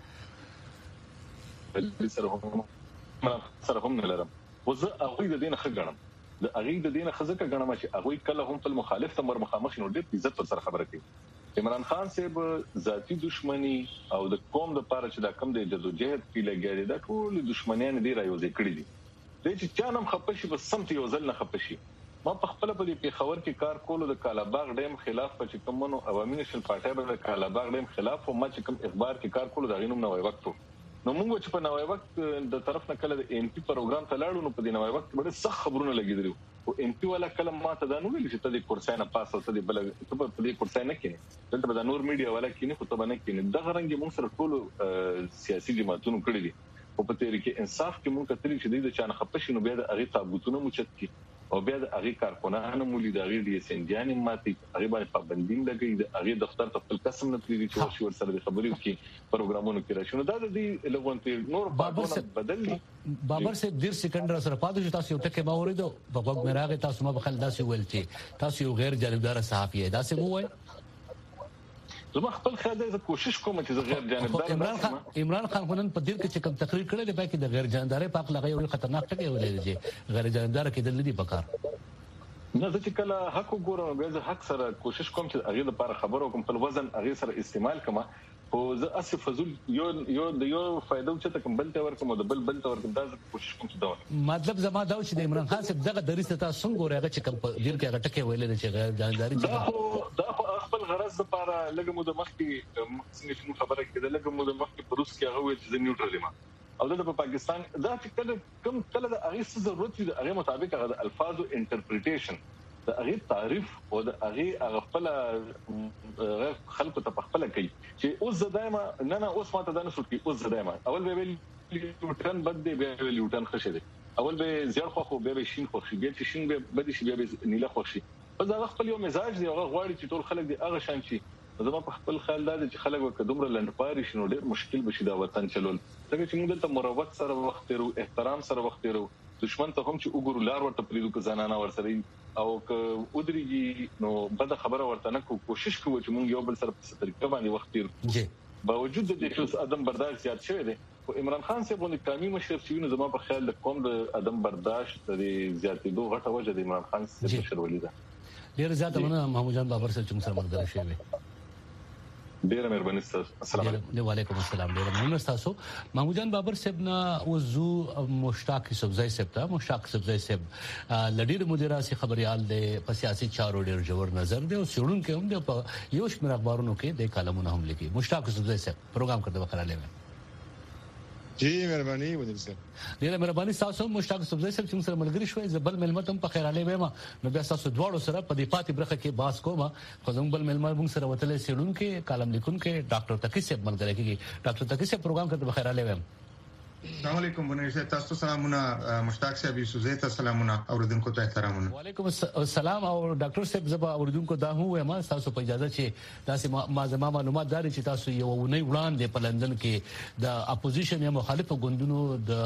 په سره هم سره هم نه لرم او زه هغه د دین خه ګڼم د هغه د دین خزه ګڼم چې هغه کله هم په مخالف تمر مخامخ نو ډېر عزت سره خبره کوي. عمران خان صاحب ذاتی دشمنی او د قوم د پاره چې دا کم د جدوجہد کې لګیږي دا ټول دشمنیان دی رايوځي کړی دي د چې چانم خپشي بس سمت یو ځل نه خپشي. ما په خپل په دې پیښور کې کار کولو د کالاباغ ډیم خلاف په چې کومونو عوامي نشل پارټي د کالاباغ ډیم خلاف او ما چې کوم اخبار کې کار کولو دا غینوم نوې وخت نو موږ چې په نوې وخت د طرف نه کله د ام پی پروګرام ته لاړو نو په دې نوې وخت ډېر سخت خبرونه لګیدلو او ام پی والا کله ما ته دا نو ویل چې ته د کورسای نه پاس او ته د بل ته په دې کورسای نه کینې دلته د نور میډیا والا کینې خو ته باندې کینې د غرنګ موږ سره ټول سیاسي جماعتونو کړی دي او په تیر کې انصاف کې موږ کتلی چې د چانه خپشي نو بیا د هغه تابوتونه موچت کی او بیا د هغه کارکونانو مولي د هغه د سنديان ماتي هغه باندې پابندین لګي د هغه دفتر ته خپل قسم نه تللی چې شو ور سره د خبرو کې پروګرامونو کې راشي نو دا د دې لغون نور بابر بدلني بابر سے ډیر سکندر سره پاتې شو تاسو یو ټکه ما اوریدو په وګ مراغه تاسو ما بخل داسې ویل چې تاسو یو غیر جانبدار صحافي یې داسې مو وای زما خپل خاله زه کوشش کوم چې زه غیر جانبدار عمران خان عمران خان خونن په دیر کې چې کوم تقریر کړی دی باقي د غیر جانبداري په اړه یو خطرناک ټکی ویل دی غیر جانبدار کې د لدی پکار نه زه چې کله حق وګورم بیا زه حق سره کوشش کوم چې هغه لپاره خبرو کوم په وزن هغه سره استعمال کوم او زه اسف فزول یو یو د یو فائدو چې کوم بل ته ورکوم د بل بل ته ورکوم دا کوشش کوم چې دا مطلب زما دا چې د عمران خان صاحب دغه دریسه تاسو څنګه غوړیږي چې کوم دیر کې غټکه ویلې چې غیر جانداري دا خو دا خو خپل غرض لپاره لګم د مخکې څنګه چې خبره کړه لګم د مخکې پروس کې هغه چې د نیوټرل ما او د پاکستان دا چې کله کوم کله د هغه څه ضرورت دی هغه مطابق هغه د الفاظ او انټرپریټیشن د هغه تعریف او د هغه خپل خلکو ته خپل کوي چې اوس دایمه نه نه اوس ماته دا نه سوټي اوس دایمه اول به ویل لوټن بد دی به ویل لوټن خشه دی اول به زیات خو خو به شین خو شي به شین به بد شي به نیله خو شي په دا خپل یو مزاج دی هغه غواړي چې ټول خلک دی هغه شان شي زما په خپل خیال دا چې خلک وکړو لند پاري شنو ډېر مشکل بشي دا وطن چلول ځکه چې موږ دلته مروت سره وخت تیرو احترام سره وخت تیرو دشمن ته هم چې وګورو لار ورته پریدو که زنانه ورسره او که ودرېږي نو بده خبره ورته نه کوو کوشش کوو چې موږ یو بل سره په طریقه باندې وخت تیرو جی باوجود د دې چې عدم برداشت زیات شوی دی خو عمران خان صاحب باندې قومي مشر چې نو زما په خیال د قوم د عدم برداشت د زیاتېدو غټه وجه د عمران خان صاحب مشر ولیدا ډیر زیات مننه محمود جان بابر صاحب چې موږ سره ملګری شوی ډیر مهرباني ستاسو السلام علیکم وعلیکم السلام ډیر مننه تاسو محمود جان بابر صاحب نه وزو مشتاق سبزی صاحب ته مشتاق سبزی صاحب لډیر مدیراسي خبريال د سیاسي چارو ډیر جوړ نظر دی او سړون کې هم د یو شمېر اخبارونو کې د کالمونه هم لیکي مشتاق سبزی صاحب پروګرام کړه وکړه لوي جی مهرباني ودی صاحب ډیره مهرباني تاسو مشتاق سبزی صاحب چې سره ملګری شوي زبل ملمت هم په خیراله وایم نو بیا تاسو دواړو سره په دې پاتې برخه کې باس کوم خو زموږ بل ملمت موږ سره وتلې سیلون کې کالم لیکون کې ډاکټر تقی صاحب ملګری کېږي ډاکټر تقی صاحب پروګرام کړه په خیراله وایم السلام علیکم بنیر صاحب تاسو سلامونه مشتاق صاحب یوسف ته سلامونه اوریدونکو ته احترامونه وعلیکم السلام او ډاکټر صاحب زبا اوریدونکو دا هو ما تاسو په اجازه چې تاسو ما زما معلومات داري چې تاسو یو ونی وړاندې په لندن کې د اپوزیشن یا مخالفه ګوندونو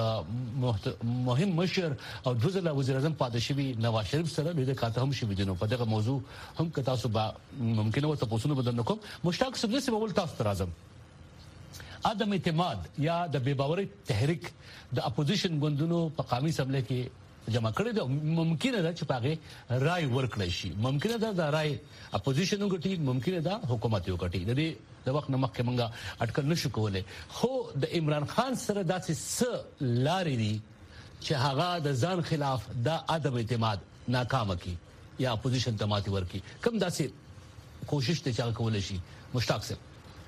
د مهم مشر او وزیر وزیر اعظم پاتې شوی نواز شریف سره د کاته هم شوی دنو په دغه موضوع هم که تاسو با ممکنه و تاسو نه بدل نکوم مشتاق صاحب زه اول تاسو ترازم عدم اعتماد یا د بے باورۍ تحریک د اپوزیشن ګوندونو په قومي اسمبلی کې جمع کړي دي ممکنه ده چې پاغه رائے ورکړي شي ممکنه ده د رائے اپوزیشن وګټي ممکنه ده حکومت وګټي د دې د وخت نه مخکې مونږه اټکل نشو کولای خو د عمران خان سره داسې څه لارې دي چې هغه د ځان خلاف د عدم اعتماد ناکام کی یا اپوزیشن ته ماتي ورکي کوم داسې کوشش ته چا کولای شي مشتاق صاحب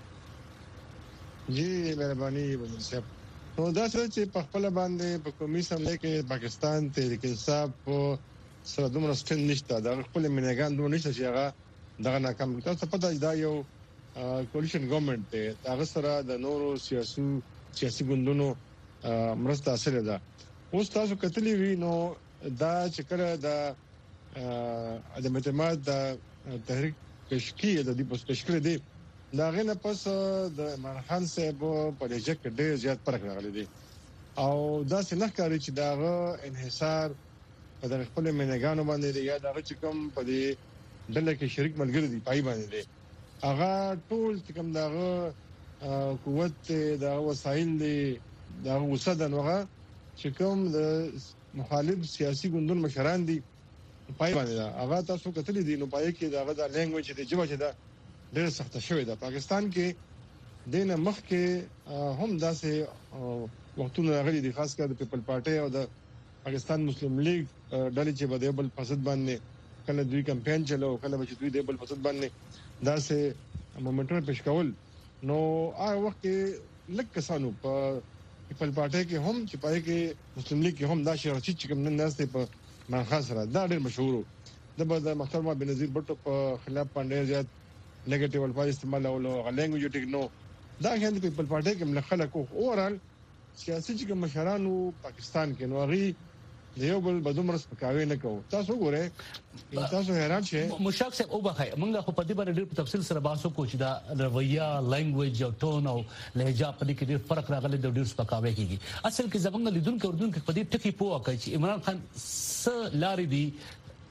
جی مهرباني ودی صاحب نو دا چې په خپل باندې په قومي اسمبلی کې پاکستان تحریک انصاف سره دومره ستن نشته دا خپل منګان دوه نشته چې هغه دغه ناکام تاسو پته دا یو کولیشن ګورنمنت دی هغه سره د نورو سیاسي سیاسي ګوندونو مرسته حاصله ده اوس تاسو کتلی وی نو دا چې کړه د عدم اعتماد د تحریک تشکیل د دې په تشکیل دی دا غنه پس د عمران خان صاحب په لږه کې ډېر زیات فرق راغلی دی او دا څنګه کاری چې داغه انحصار په دغه خپل منګانو باندې دی یا دغه چې کوم په دې دله کې شریک ملګری دی پای باندې دی هغه ټول چې کوم دغه قوت د وسایل دی دغه وسدن وغه چې کوم د مخالف سیاسي ګوندونو مشران دي پای باندې هغه تاسو کتلی دي نو پای کې دغه د لنګویج دی چې دا ډېر سخت شوی دی پاکستان کې دینه مخ کې هم داسې وختونه راغلي دي خاص کر د پیپل پارټي او د پاکستان مسلم لیگ ډلې چې بده بل فساد باندې کله دوی کمپاین چلو کله چې دوی د بل فساد باندې داسې مومنټونه پېښ کول نو هغه وخت کې لکه کسانو په پیپل پارټي کې هم چې پای کې مسلم لیگ کې هم دا شی چې کوم نن ناس په منخاص را دا ډېر مشهور د بعد محترم بنظیر بټو په خلاف باندې زیات نیگیټیو الفاظ استعمال او لنګویج ټیکنو دا غند پیپل پارټي کې ملخلکو اورال سیاسي چې مشرانو پاکستان کې نو غي دیو بل بدومرس پکاوي نه کوو تاسو ګوره تاسو حیران شئ مشتاق صاحب او بخای موږ خو په دې باندې ډېر په تفصیل سره بحث وکړو چې دا رویه لنګویج او ټون او لهجه په دې کې ډېر فرق راغلی د ډېر سپکاوي کیږي اصل کې زمونږ لیدونکو اوردونکو په دې ټکی پوه کوي چې عمران خان س لارې دي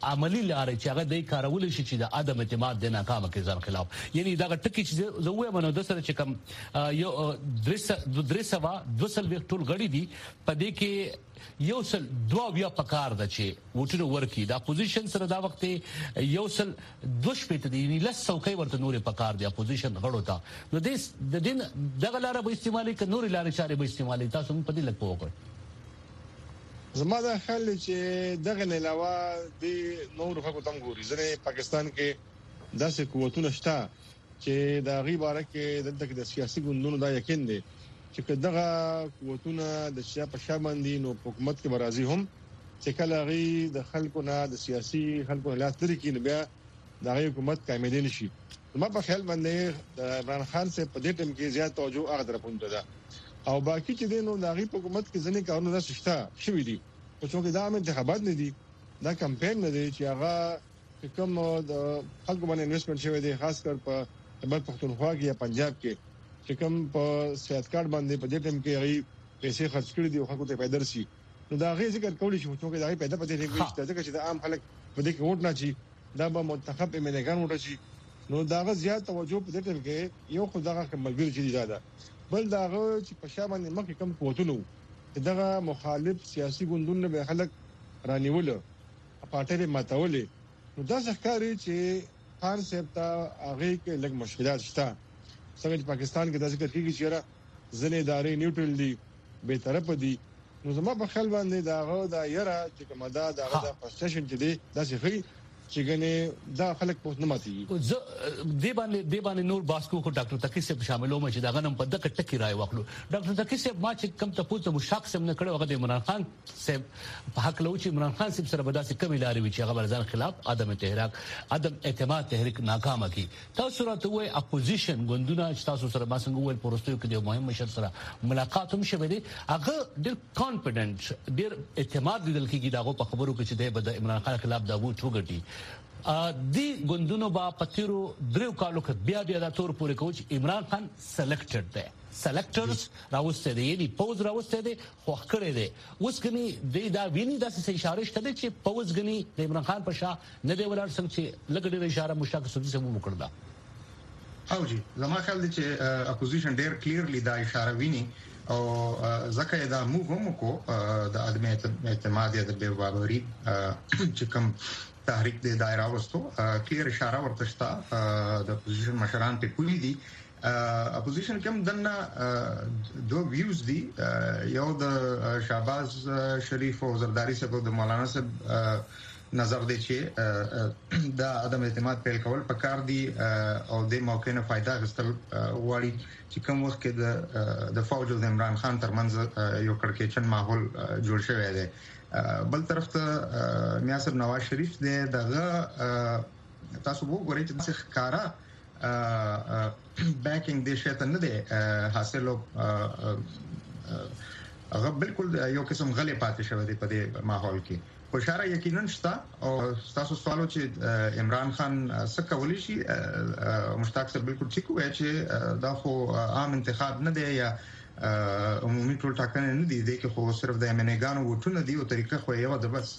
عملی لارې چې هغه د کارول شي چې د عدم اعتماد د ناکامه کې ځان خلاف یعنی دا ټکی چې زه وایم نو د سره چې کوم یو درس درسوا دوسل ټول غړي دي په دې کې یو سل دوا بیا پکار د چې وټونو ورکی دا اپوزیشن سره دا وخت یو سل دوش پېټ دي یعنی لس څوکۍ ورته نور پکار دي اپوزیشن غړو ته نو د دین دغه لاره به استعمالي ک نور لاره چارې به استعمالي تاسو په دې لګ پوهه زما دا خیال چې دغه نه علاوه د نور خلکو تم ګوري ځنه پاکستان کې داسې قوتونه شته چې دا غي باره کې دلته د سیاسي ګوندونو دا یقین دي چې دغه قوتونه د شیا په شامل دي نو حکومت کې برازي هم چې کله غي د خلکو نه د سیاسي خلکو لاس لري کې بیا د حکومت کامیابی نشي ما په خیال باندې د عمران خان سے په دې ټیم کې زیات توجه هغه طرفونو ده او باقي چې دینو د حکومت کې ځنې کارونه راشته شوي دي او چې دا انتخابات نه دي دا کمپاین نه دی چې هغه کوم د خلکو باندې انویسټمنټ شوی دی خاص کر په خیبر پختونخوا کې یا پنجاب کې چې کوم په سیاست کارت باندې په دې ټیم کې هغه پیسې خرج کړي دي او خلکو ته پیدا رسي نو دا غي ذکر کولی شو چې دا پیدا پته دی چې د عام خلک په دې کې ووټ نه چی دا به منتخب ایمنګان وټ شي نو دا غ زیات توجه په دې ټیم کې یو خو دا ملګری چې دی دا بل دا غ چې په شا باندې مخکې کم قوتونه دغه مخالف سیاسي ګوندونه به خلک رانیول پارټي ماتولې نو دا ځکه چې خان صاحب ته هغه کې لږ مشکلات شته څنګه چې پاکستان کې د ذکر کیږي چې را ځنې ادارې نیوټرل دي به طرف دي نو زما په خیال باندې دا غو دا یره چې کومه دا دا د پوزیشن چې دی دا څه چې ګنې دا خلک پوښتنه نه ماتي دی باندې دی باندې نور باسکو کو ډاکټر تقی صاحب شاملو مې چې دا غنم په دغه ټکی راي واخلو ډاکټر تقی صاحب ما چې کم ته پوښتنه مشاق سم نه کړو هغه د عمران خان صاحب په حق لو چې عمران خان صاحب سره بداسې کمی لاري وي چې هغه ځان خلاف عدم تحریک عدم اعتماد تحریک ناکامه کی تاسو راته وای اپوزیشن ګوندونه چې تاسو سره ما څنګه ویل پروستو کې د مهم مشر سره ملاقات هم شوه دي هغه ډېر کانفیډنٹ ډېر اعتماد لیدل کېږي داغه په خبرو کې چې د عمران خان خلاف دا وو ټوګټي دی ګوندونو با پتیرو دریو کالو کې بیا بیا د تور پورې کوچ عمران خان سلیکټډ دی سلیکټرز راوسته دی یعنی پوز راوسته دی خو کړی دی اوس کني د دا ویني د څه اشاره شته چې پوز غني د عمران خان په شا نه دی ولر څنګه چې لګړي اشاره مشتاق سودي سمو وکړه او جی زما خیال دی چې اپوزیشن ډیر کلیرلی دا اشاره ویني او ځکه دا موږ هم کو د عدم اعتماد یا د بے باوري چې کوم تحریک د دایره واستو کلیر اشاره ورته شته د اپوزیشن مشران په کولی دي اپوزیشن کوم دنه دو ویوز دي یو د شهباز شریف او زرداری صاحب د مولانا صاحب نظر دی چې د عدم اعتماد پیل کول پکار دي او د موقع نه فائدہ غستل وړي چې کوم وخت کې د د فوج د عمران خان ترمنځ یو کړکېچن ماحول جوړ شوی دی بل طرف ته میا صاحب نواز شریف دې دغه تاسو وګورئ چې څه ښکارا بیکینګ دې شته نه دی حاصلو هغه بالکل یو قسم غلې پاتې شوی دی په دې ماحول کې خو اشاره یقینا شته او تاسو سوالو چې عمران خان څه کولی شي مشتاق صاحب بالکل ټیک وایي چې دا خو عام انتخاب نه دی یا عمومي ټول ټاکنه نه دي د کې خو صرف د امنګانو وټونه دي او طریقه خو یو د بس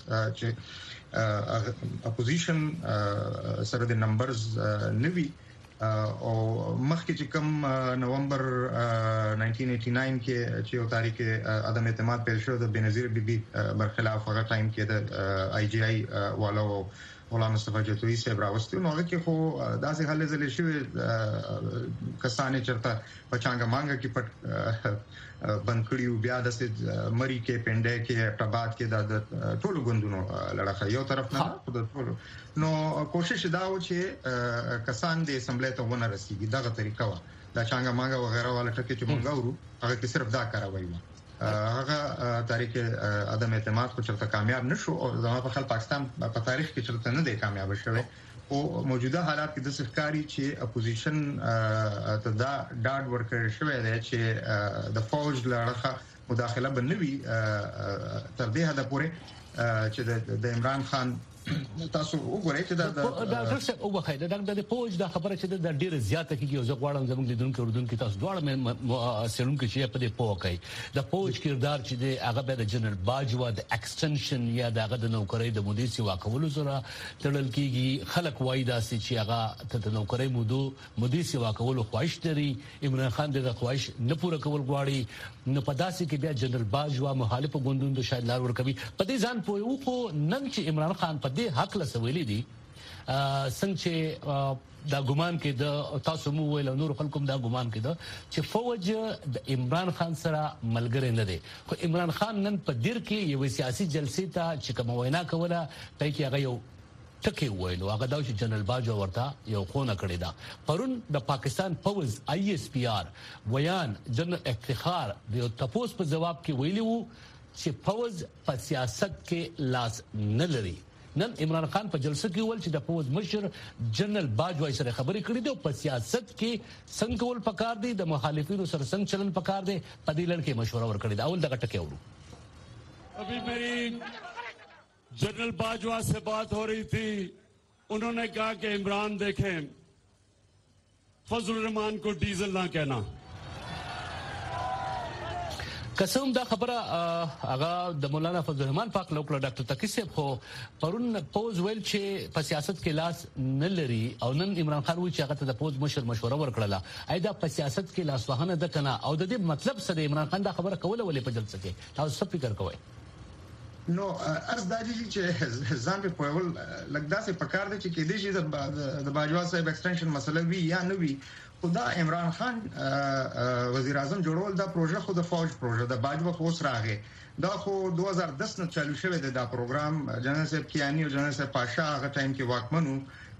چې اپوزیشن سره د نمبرز نوي او مخکې چې کوم نومبر نولس سوه نود نهه کې چې یو تاریخ عدم اعتماد پیل شو د بنظیر بیبي برخلاف هغه ټایم کې د آی جی آی والو مولانا مصطفی جتوی صاحب راوستي نو هغه کې خو داسې حل زلې شوی کسانې چرته پچانګا مانګه کې پټ بند کړیو بیا د مری کې پنده کې ټبات کې د ټولو ګوندونو لړخه یو طرف نه د ټولو نو کوشش دا و چې کسان د اسمبلی ته ونه رسیږي دغه طریقه و دا چانګا مانګه وغیرہ والا ټکي چې مونږ ورو هغه کې صرف دا کاروي هغه تاریخ عدم اعتماد کو چرته کامیاب نشو او زموږ په خپل پاکستان په تاریخ کې چرته نه دی کامیاب شوی او موجوده حالات کې د سرکاري چې اپوزیشن ته دا ډاډ ورکړی شوی دی چې د فوج لړخه مداخله بنوي تر دې حد پورې چې د عمران خان تاسو وګورئ چې دا ډاکټر صاحب او بخای دا د پوج د خبره چې د ډیره زیاته کیږي او زه غواړم زموږ لیدونکو اوردونکو تاسو دواړه سرونکو چې په دې پوه کوي د پوج کردار چې د هغه د جنرال باجوا د ایکستنشن یا د هغه د نوکرۍ د مودې سیوا کولو سره تړل کیږي خلک وایي دا چې هغه ته د نوکرۍ مودو مودې سیوا کولو خواهش لري عمران خان د خواهش نه پوره کول غواړي نو په داسې کې بیا جنرال باجوا مخالف غوندونو شاید لار ورکوي په دې ځان پوه خو نن چې عمران خان په دې حق له سویلي دي څنګه چې دا ګمان کې د تاسو مو ویل نور خلکو دا ګمان کې دا چې فوج د عمران خان سره ملګری نه دی خو عمران خان نن په دیر کې یو سیاسي جلسې ته چې کوم وینا کوله پای کې هغه یو ټکی ویلو هغه دا چې جنرال باجوا ورته یو خونه کړی دا پرون د پاکستان فوج آی ایس پی آر ویان جنرال افتخار د تپوس په جواب کې ویلی وو چې فوج په سیاست کې لاس نه لري نن عمران خان په جلسه کې ول چې د فوج مشر جنرال باجوا سره خبرې کړې دي او په سیاست کې څنګه ول پکار دي د مخالفینو سره څنګه چلن پکار دي په دې لړ کې مشوره ورکړې دا اول دغه ټکی ورو अभी मेरी जनरल बाजवा से बात हो रही थी उन्होंने कहा कि इमरान देखें फजल रहमान को डीजल ना कहना قسم دا خبره هغه د مولانا فضل الرحمن پاک لوکل ډاکټر تقی صاحب خو پرون پوز ویل چې په سیاست کې لاس نه لري او نن عمران خان وی چې هغه ته د پوز مشر مشوره ورکړه اېدا په سیاست کې لاس وهنه د کنه او د دې مطلب څه دی عمران خان دا خبره کوله ولې په جلسه کې تاسو څه فکر کوئ نو ارز داجی چې ځان په پوهول لګدا سه پکار دي چې کې دي چې د باجوا صاحب ایکسټنشن مسله وی یا نه وی خدا عمران خان وزیر اعظم جوړول دا پروژه خو د فوج پروژه د باجوا خو سراغه دا خو دو هزار دس نه چالو شوی دی دا پروګرام جنرال صاحب کیانی او جنرال صاحب پاشا هغه ټایم کې واکمنو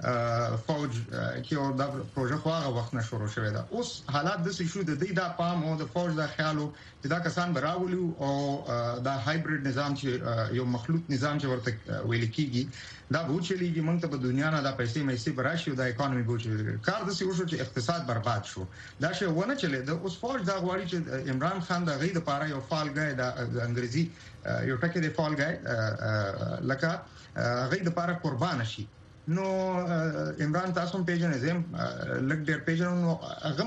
فوج کې او دا پروژه خو هغه وخت نه شروع شوی دا اوس حالات د شو د دې دا پام او د فوج دا خیالو چې دا کسان براولو او دا هایبرید نظام چې یو مخلوط نظام چې ورته ویل کیږي دا بوچلیږي موږ ته په دنیا نه دا پیسې مېسي براشي او دا اکانومي بوچلی کار د څه وشو چې اقتصاد برباد شو دا شی ونه چلی د اوس فوج دا غواړي چې عمران خان د غي د پاره یو فال غای د انګریزي یو ټکی د فال غای لکه غي د پاره قربان شي نو عمران تاسو په پیژنې زم لګ ډیر پیژنې نو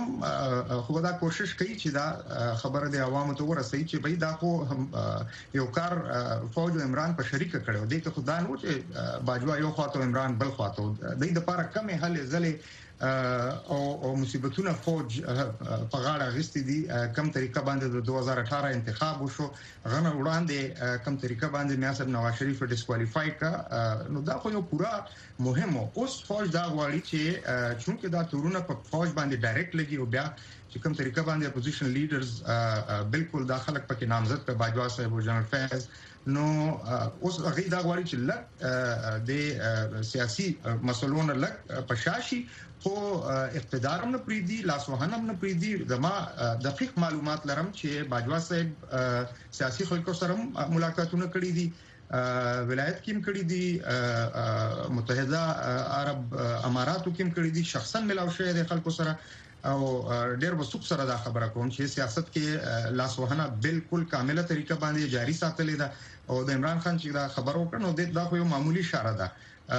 هغه خو دا کوشش کوي چې دا خبره د عوامو ته ورسېږي چې بھئی دا خو یو کار فوج عمران په شریک کړو دي که خدای نو چې باجوا یو خواته عمران بل خواته د دې لپاره کمه حل زله او او مصیبتونه فوج په غاړه غستې دي کم طریقه باندې د دوه هزار اټھارہ انتخاب وشو غنه وړاندې کم طریقه باندې میاصر نواز شریف ډیسکوالیفای کا نو دا خو یو پورا مهمه اوس فوج دا غواړي چې چونکه دا تورونه په فوج باندې ډایرکټ لګي او بیا چې کوم طریقه باندې اپوزیشن لیډرز بالکل داخله پکې نامزد په باجوا صاحب او جنرال فیض نو اوس هغه دا غواړي چې لک د سیاسي مسلونو لک پشاشي خو اقتدار هم نه پریدي لاس وهنه هم نه پریدي دما دقیق معلومات لرم چې باجوا صاحب سیاسي خلکو سره ملاقاتونه کړې دي ولایت کې کړې دي متحده عرب اماراتو کې کړې دي شخصا ملاو شوی د خلکو سره او ډېر وسوک سره دا خبره کوم چې سیاست کې لاس وهنه بالکل کامله طریقه باندې جاری ساتلې ده او د عمران خان چې دا خبر وکړ نو دا خو یو معمولی اشاره ده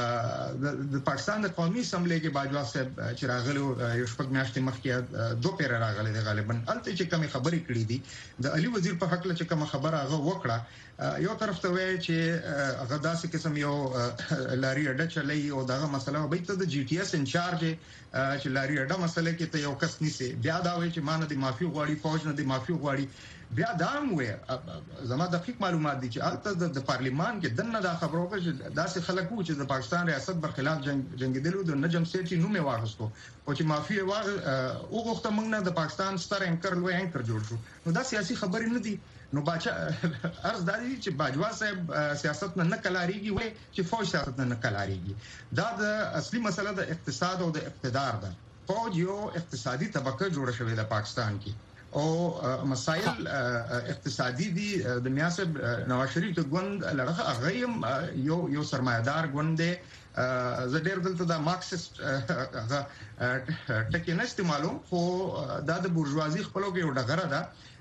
د پاکستان د قومي اسمبلی کې باجوا صاحب چې راغلو یو شپږ میاشتې مخکې دوه پیر راغلي دي غالبا الته چې کوم خبرې کړې دي د علي وزیر په حق له چې کوم خبره هغه وکړه یو طرف ته وایي چې هغه داسې قسم یو لاري اډه چلای او دغه مسله به ته د جی ټي اس انچارج چې لاري اډه مسله کې ته یو کس نيسي بیا دا وایي چې مان دي معافي غواړي فوج نه دي معافي غواړي بیا دا هم وې زما دقیق معلومات دي چې الته د پارلیمان کې دنه دا خبرو کې داسې خلک وو چې د پاکستان ریاست بر خلاف جنگ جنگیدلو د نجم سیټي نوم واغستو او چې معافي واغ او غوښته موږ نه د پاکستان ستر انکر لوی انکر جوړ شو نو دا سیاسي خبرې نه دي نو باچا ارز دادی چې باجوا صاحب سیاست نه کلاریږي وای چې فوج سیاست نه کلاریږي دا د اصلي مسله د اقتصاد او د اقتدار ده فوج یو اقتصادي طبقه جوړه شوې ده پاکستان کې او مسائل اقتصادي دي د میاصر نواز شریف د ګوند لړغه غیم یو یو سرمایدار ګوند دی زه ډېر دلته د مارکسیست ټکی نه استعمالوم خو دا د بورژوازي خپلو کې یو ډغره ده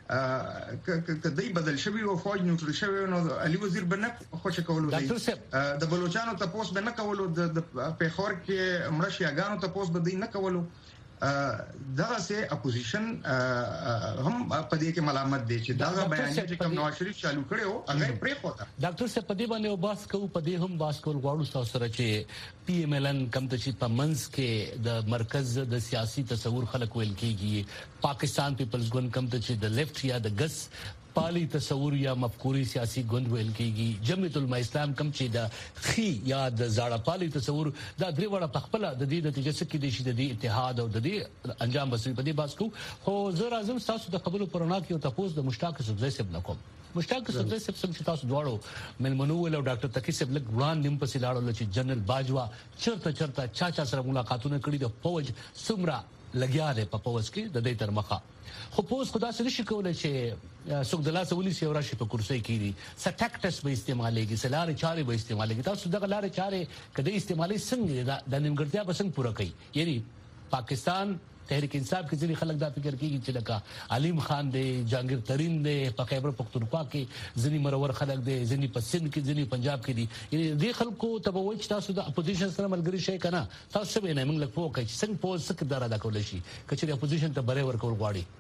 کدی بدل شوی او فوج نیوټرل شوی نو علي وزیر بنه خوش کولو دی د بلوچستان ته پوس بنه کولو د پیښور کې مرشیاګانو ته پوس بدی نه کولو دغه سه اپوزیشن هم په دې کې ملامت دي چې دا بیان چې کوم نواز شریف چالو کړو هغه پرې خوته ډاکټر صاحب په دې باندې وباس کوو په دې هم باس کول غواړو تاسو سره چې پی ایم ایل ان کم ته چې په منځ کې د مرکز د سیاسي تصور خلک ویل کېږي پاکستان پیپلز ګوند کم ته چې د لیفت یا د ګس پالي تصور یا مفکوري سیاسي ګوند ویل کېږي جمعیت العلماء اسلام کم چې د خي یا د زاړه پالي تصور دا درې وړه په خپل د دې نتیجه څخه د شي د اتحاد او د دې انجام بسوي په دې باس کو خو زه راځم تاسو د خبرو پرنا کې او تاسو د مشتاق سبزی سب نکوم مشتاق سبزی سب سم چې تاسو دواړو ملمنو ول او ډاکټر تقی سب لګ وران نیم په سلاړو چې جنرال باجوا چرته چرته چا چا سره ملاقاتونه کړي د فوج سمرا لګیا دی په پوس کې د دې تر مخه خو پوس خدا سره شي کولای چې څوک د لاس ولي سی ورشي په کرسي کې دي سټاکټس به استعمالېږي سلاره چاري به استعمالېږي تاسو دغه لارې چارې کدی استعمالي څنګه د نیمګړتیا به څنګه پوره کوي یعنی پاکستان تحریک انصاف کې ځینې خلک دا فکر کوي چې لکه علیم خان دی جهانگیر ترین دی په خیبر پختونخوا کې ځینې مرور خلک دی ځینې په سند کې ځینې پنجاب کې دي یعنی دې خلکو ته به وایي چې تاسو د اپوزیشن سره ملګری شئ کنه تاسو څه نه موږ لکه پوه کوي څنګه پوه څه دار ادا کول شي کچې اپوزیشن ته بره ورکول غواړي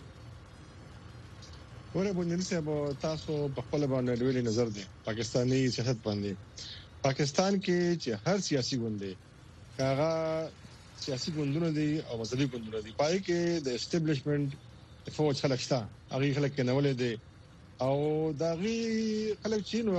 ورته بونځل صاحب تاسو په خپل باندې ډېر نظر دی پاکستاني سیاست باندې پاکستان کې چې هر سیاسي ګوند دی هغه سیاسي ګوندونه دي او مذهبي ګوندونه دي پای کې د اسټابلیشمنت فوج خلک شته هغه خلک کې نولې دي او داغي خلک چې نو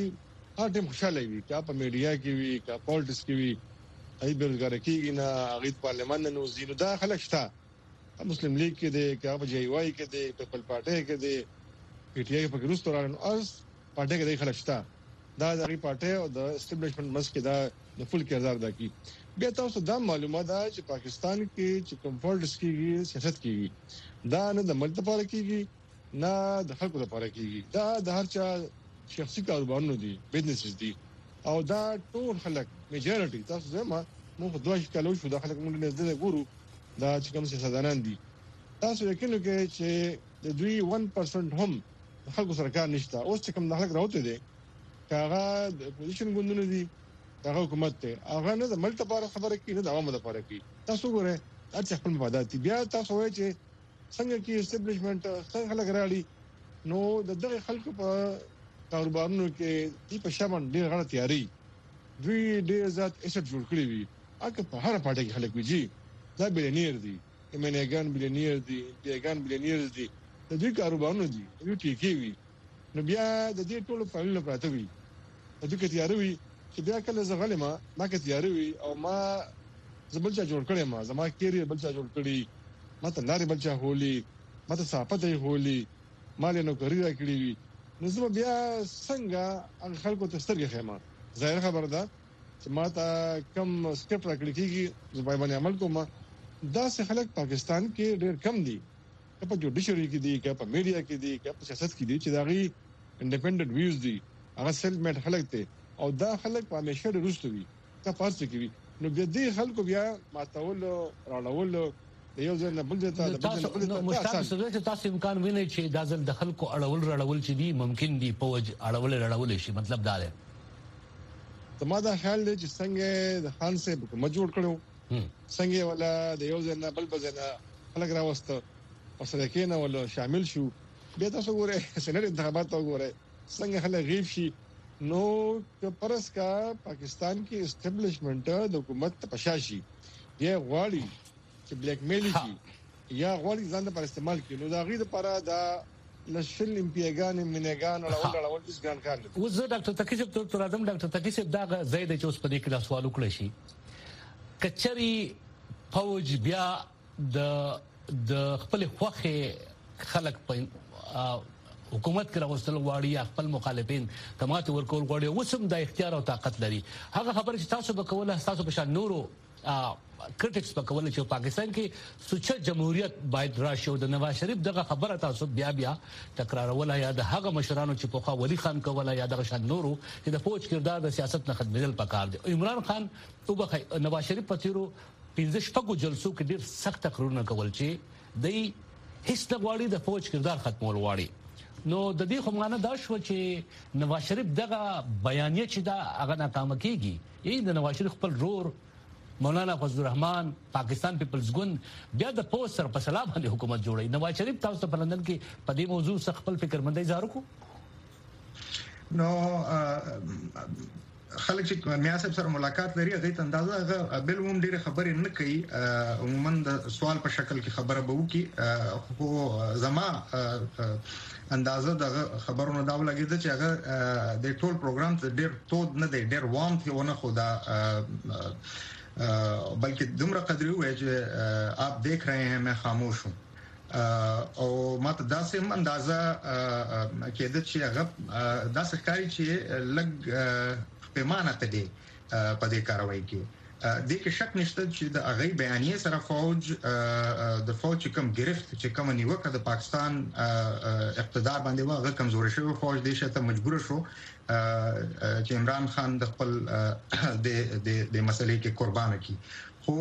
هغه هر ټیم خوشاله وي کا په میډیا کې وي کا پالیټکس کې وي ای بیلګار کېږي نه هغه پارلمان نه نوځي نو دا خلک شته مسلم لیگ کې دي کا په جی واي کې دي پیپل پارټي کې دي پی ټی آی په ګروستو راغلي اوس پارټي کې دي خلک شته دا دغه پارټي او د اسټابلیشمنت مس کې دا د فل کردار دا کی بیا تاسو دا معلومات ده چې پاکستان کې چې کمفورټس کېږي سیاست کېږي دا نه د ملت لپاره کېږي نه د خلکو لپاره کېږي دا د هر چا شخصي کاروبارونه دي بزنسز دي او دا ټول خلک میجورټي تاسو زما موږ دوه کالو شو د خلک موږ نه زده ګورو دا چې کوم سیاستدانان دي تاسو یقین وکړئ چې د دوی one percent هم خلکو سرکار نشته اوس چې کوم د خلک راوته دي کاغه د پوزیشن ګوندونه دي هغه حکومت ته هغه نه د ملت لپاره خبره کوي نه د عوامو لپاره کوي تاسو ګورئ چې خپل مفادات بیا تاسو وایئ چې څنګه کې اسټابلیشمنت څنګه خلک راړي نو د دغه خلکو په کاروبارونو کې دی په شمن ډیر غلط تیاری دوی ډیر ذات اسټ جوړ کړی وي اګه په هر پټه کې خلک ویجی دا بلینیر دي ایمنګان بلینیر دي بیګان بلینیر دي د دې کاروبارونو دي یو ټیکی وي نو بیا د دې ټولو په لور پراته وي د دې تیاری وي چې بیا کله زغلې ما ما کې تیاری وي او ما زبلچا جوړ کړم ما زما کېری بلچا جوړ کړی ما ته لاري بلچا هولي ما ته صاحبته هولي مال نو کری را کړی وي نو زما بیا څنګه ان خلکو ته سترګې خېما ظاهر خبر ده چې ما ته کم سکرپټ راکړی کیږي زما باندې عمل کوم دا څه خلک پاکستان کې ډېر کم دي په جوډیشري کې دي په میډیا کې دي په سیاست کې دي چې داغي انډیپندنت ویوز دي هغه سیلف میډ خلک دي او دا خلک په همیشه ډیروستوي کا پاتې کوي نو بیا دې خلکو بیا ماتول راړول یو ځل نه بل ځای ته مشتاق سره چې تاسو امکان وینئ چې دا ځل د خلکو اړول راړول چې دي ممکن دي پوج اړول راړول شي مطلب دا دی ته ما دا خیال دی چې څنګه د خان صاحب حکومت جوړ کړو څنګه ولا د یو ځل نه بل بزنه خلک راوسته او سره کې نه ولا شامل شو بیا تاسو ګوره سنټ انتخابات وګوره څنګه خلک غیب شي نو که پرس کا پاکستان کې اسټابلیشمنت د حکومت پشاشي یې غواړي چې بلیک میل شي یا غواړي ځان پر استعمال کړي نو دا غي لپاره دا لشل امپیګان منګان او اول اول هیڅ ګان کار نه وزه ډاکټر تکیسب تر ادم ډاکټر تکیسب دا زید چې اوس په دې کې دا سوال وکړی شي کچري فوج بیا د د خپل خوخه خلک په حکومت کې راوستل غواړي یا خپل مخالفین تماته ورکول غواړي وسم د اختیار او طاقت لري هغه خبره چې تاسو به کوله تاسو په شان نورو کرټکس په کوله چې پاکستان کې سوچ جمهوریت باید راشي د نواز شریف دغه خبره تاسو بیا بیا تکرارول یا د هغه مشرانو چې په ولی خان کوله یا د شان نورو چې د فوج کردار د سیاست نه خدمتل پکار دي عمران خان او بخ نواز شریف په تیرو پنځه شپږو جلسو کې ډیر سخت تقریرونه کول چې د هیڅ نه غواړي د فوج کردار ختمول غواړي نو د دې خو معنا دا شو چې نواز شریف دغه بیانیه چې دا هغه ناکام کیږي یی د نواز شریف خپل رور مولانا فضل الرحمن پاکستان پیپلز ګوند بیا د پوسټر په سلام باندې حکومت جوړي نواز شریف تاسو په لندن کې په دې موضوع څخه خپل فکر مندي اظهار وکړو نو خلک چې میا صاحب سره ملاقات لري هغه ته اندازه هغه بل هم ډیره خبرې نه کوي عموما د سوال په شکل کې خبره به وکي خو زما اندازه د خبرونو دا ولګیده چې هغه د ټول پروګرام ته ډیر تود نه دی ډیر وام ونه خدا بلکې دومره قدر وي چې آپ دیکھ رہے ہیں میں خاموش ہوں او ماته داسې هم اندازه کېده چې هغه داسې ښکاري چې لږ پیمانه ته دی په دې کاروي کې د کې شک نشته چې د هغه بیانیه سره فوج د فوج کوم گرفت چې کوم نیوکه د پاکستان اقتدار باندې واغه کمزوري شو فوج دې شته مجبور شو چې عمران خان د خپل د د مسلې کې قربانه کی خو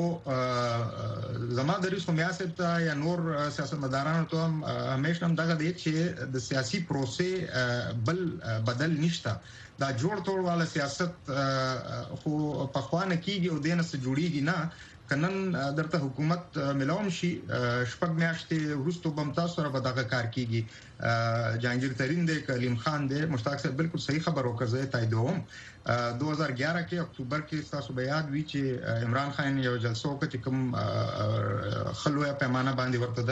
زما د ریسو میاسب ته یا نور سیاستمدارانو ته همیشه هم دغه دی چې د سیاسي پروسې بل بدل نشته دا جوړ ټول والا سیاست خو په خوانه کېږي او دینه سره جوړیږي نه کنن درته حکومت ملوم شي شپږ میاشتې وروسته بم تاسو سره به دغه کار کیږي جهانگیر ترین دی کلیم خان دی مشتاق صاحب بالکل صحیح خبر وکړه تاییدوم دو هزار ګیارہ کې اکتوبر کې تاسو به یاد وی چې عمران خان یو جلسه وکړه چې کوم خلوه پیمانه باندې ورته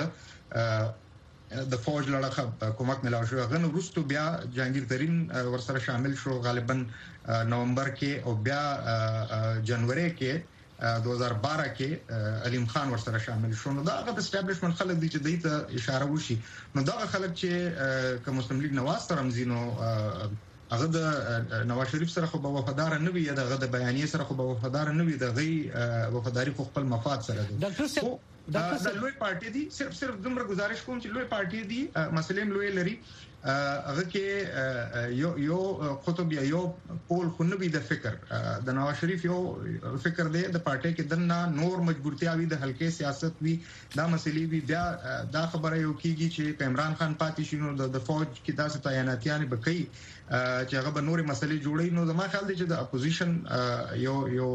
ده د فوج لړخه کومک ملاو شو غن وروسته بیا جهانگیر ترین ورسره شامل شو غالبا نومبر کې او بیا جنوري کې دو هزار بارہ کې علیم خان ورسره شامل شو نو دا هغه اسټابلیشمنت خلک دي چې دوی ته اشاره وشي نو دا خلک چې کوم مسلم لیگ نواز ترمزینو هغه د نواز شریف سره خو به وفادار نه وي دغه د بیانیه سره خو به وفادار نه وي دغه وفاداری خو خپل مفاد سره دي ډاکټر صاحب دا لوی پارټي دي صرف صرف دومره گزارش کوم چې لوی پارټي دي مسلې لوی لري هغه کې یو یو قطب یا یو پول خو نه وي د فکر د نواز شریف یو فکر دی د پارټي کې دنه نور مجبورتیا وي د حلقې سیاست وي دا مسلې وي بیا دا خبره یو کیږي چې عمران خان پاتې شینو د فوج کې داسې تعیناتیان به کوي چې هغه به نورې مسلې جوړي نو زما خیال دی چې د اپوزیشن یو یو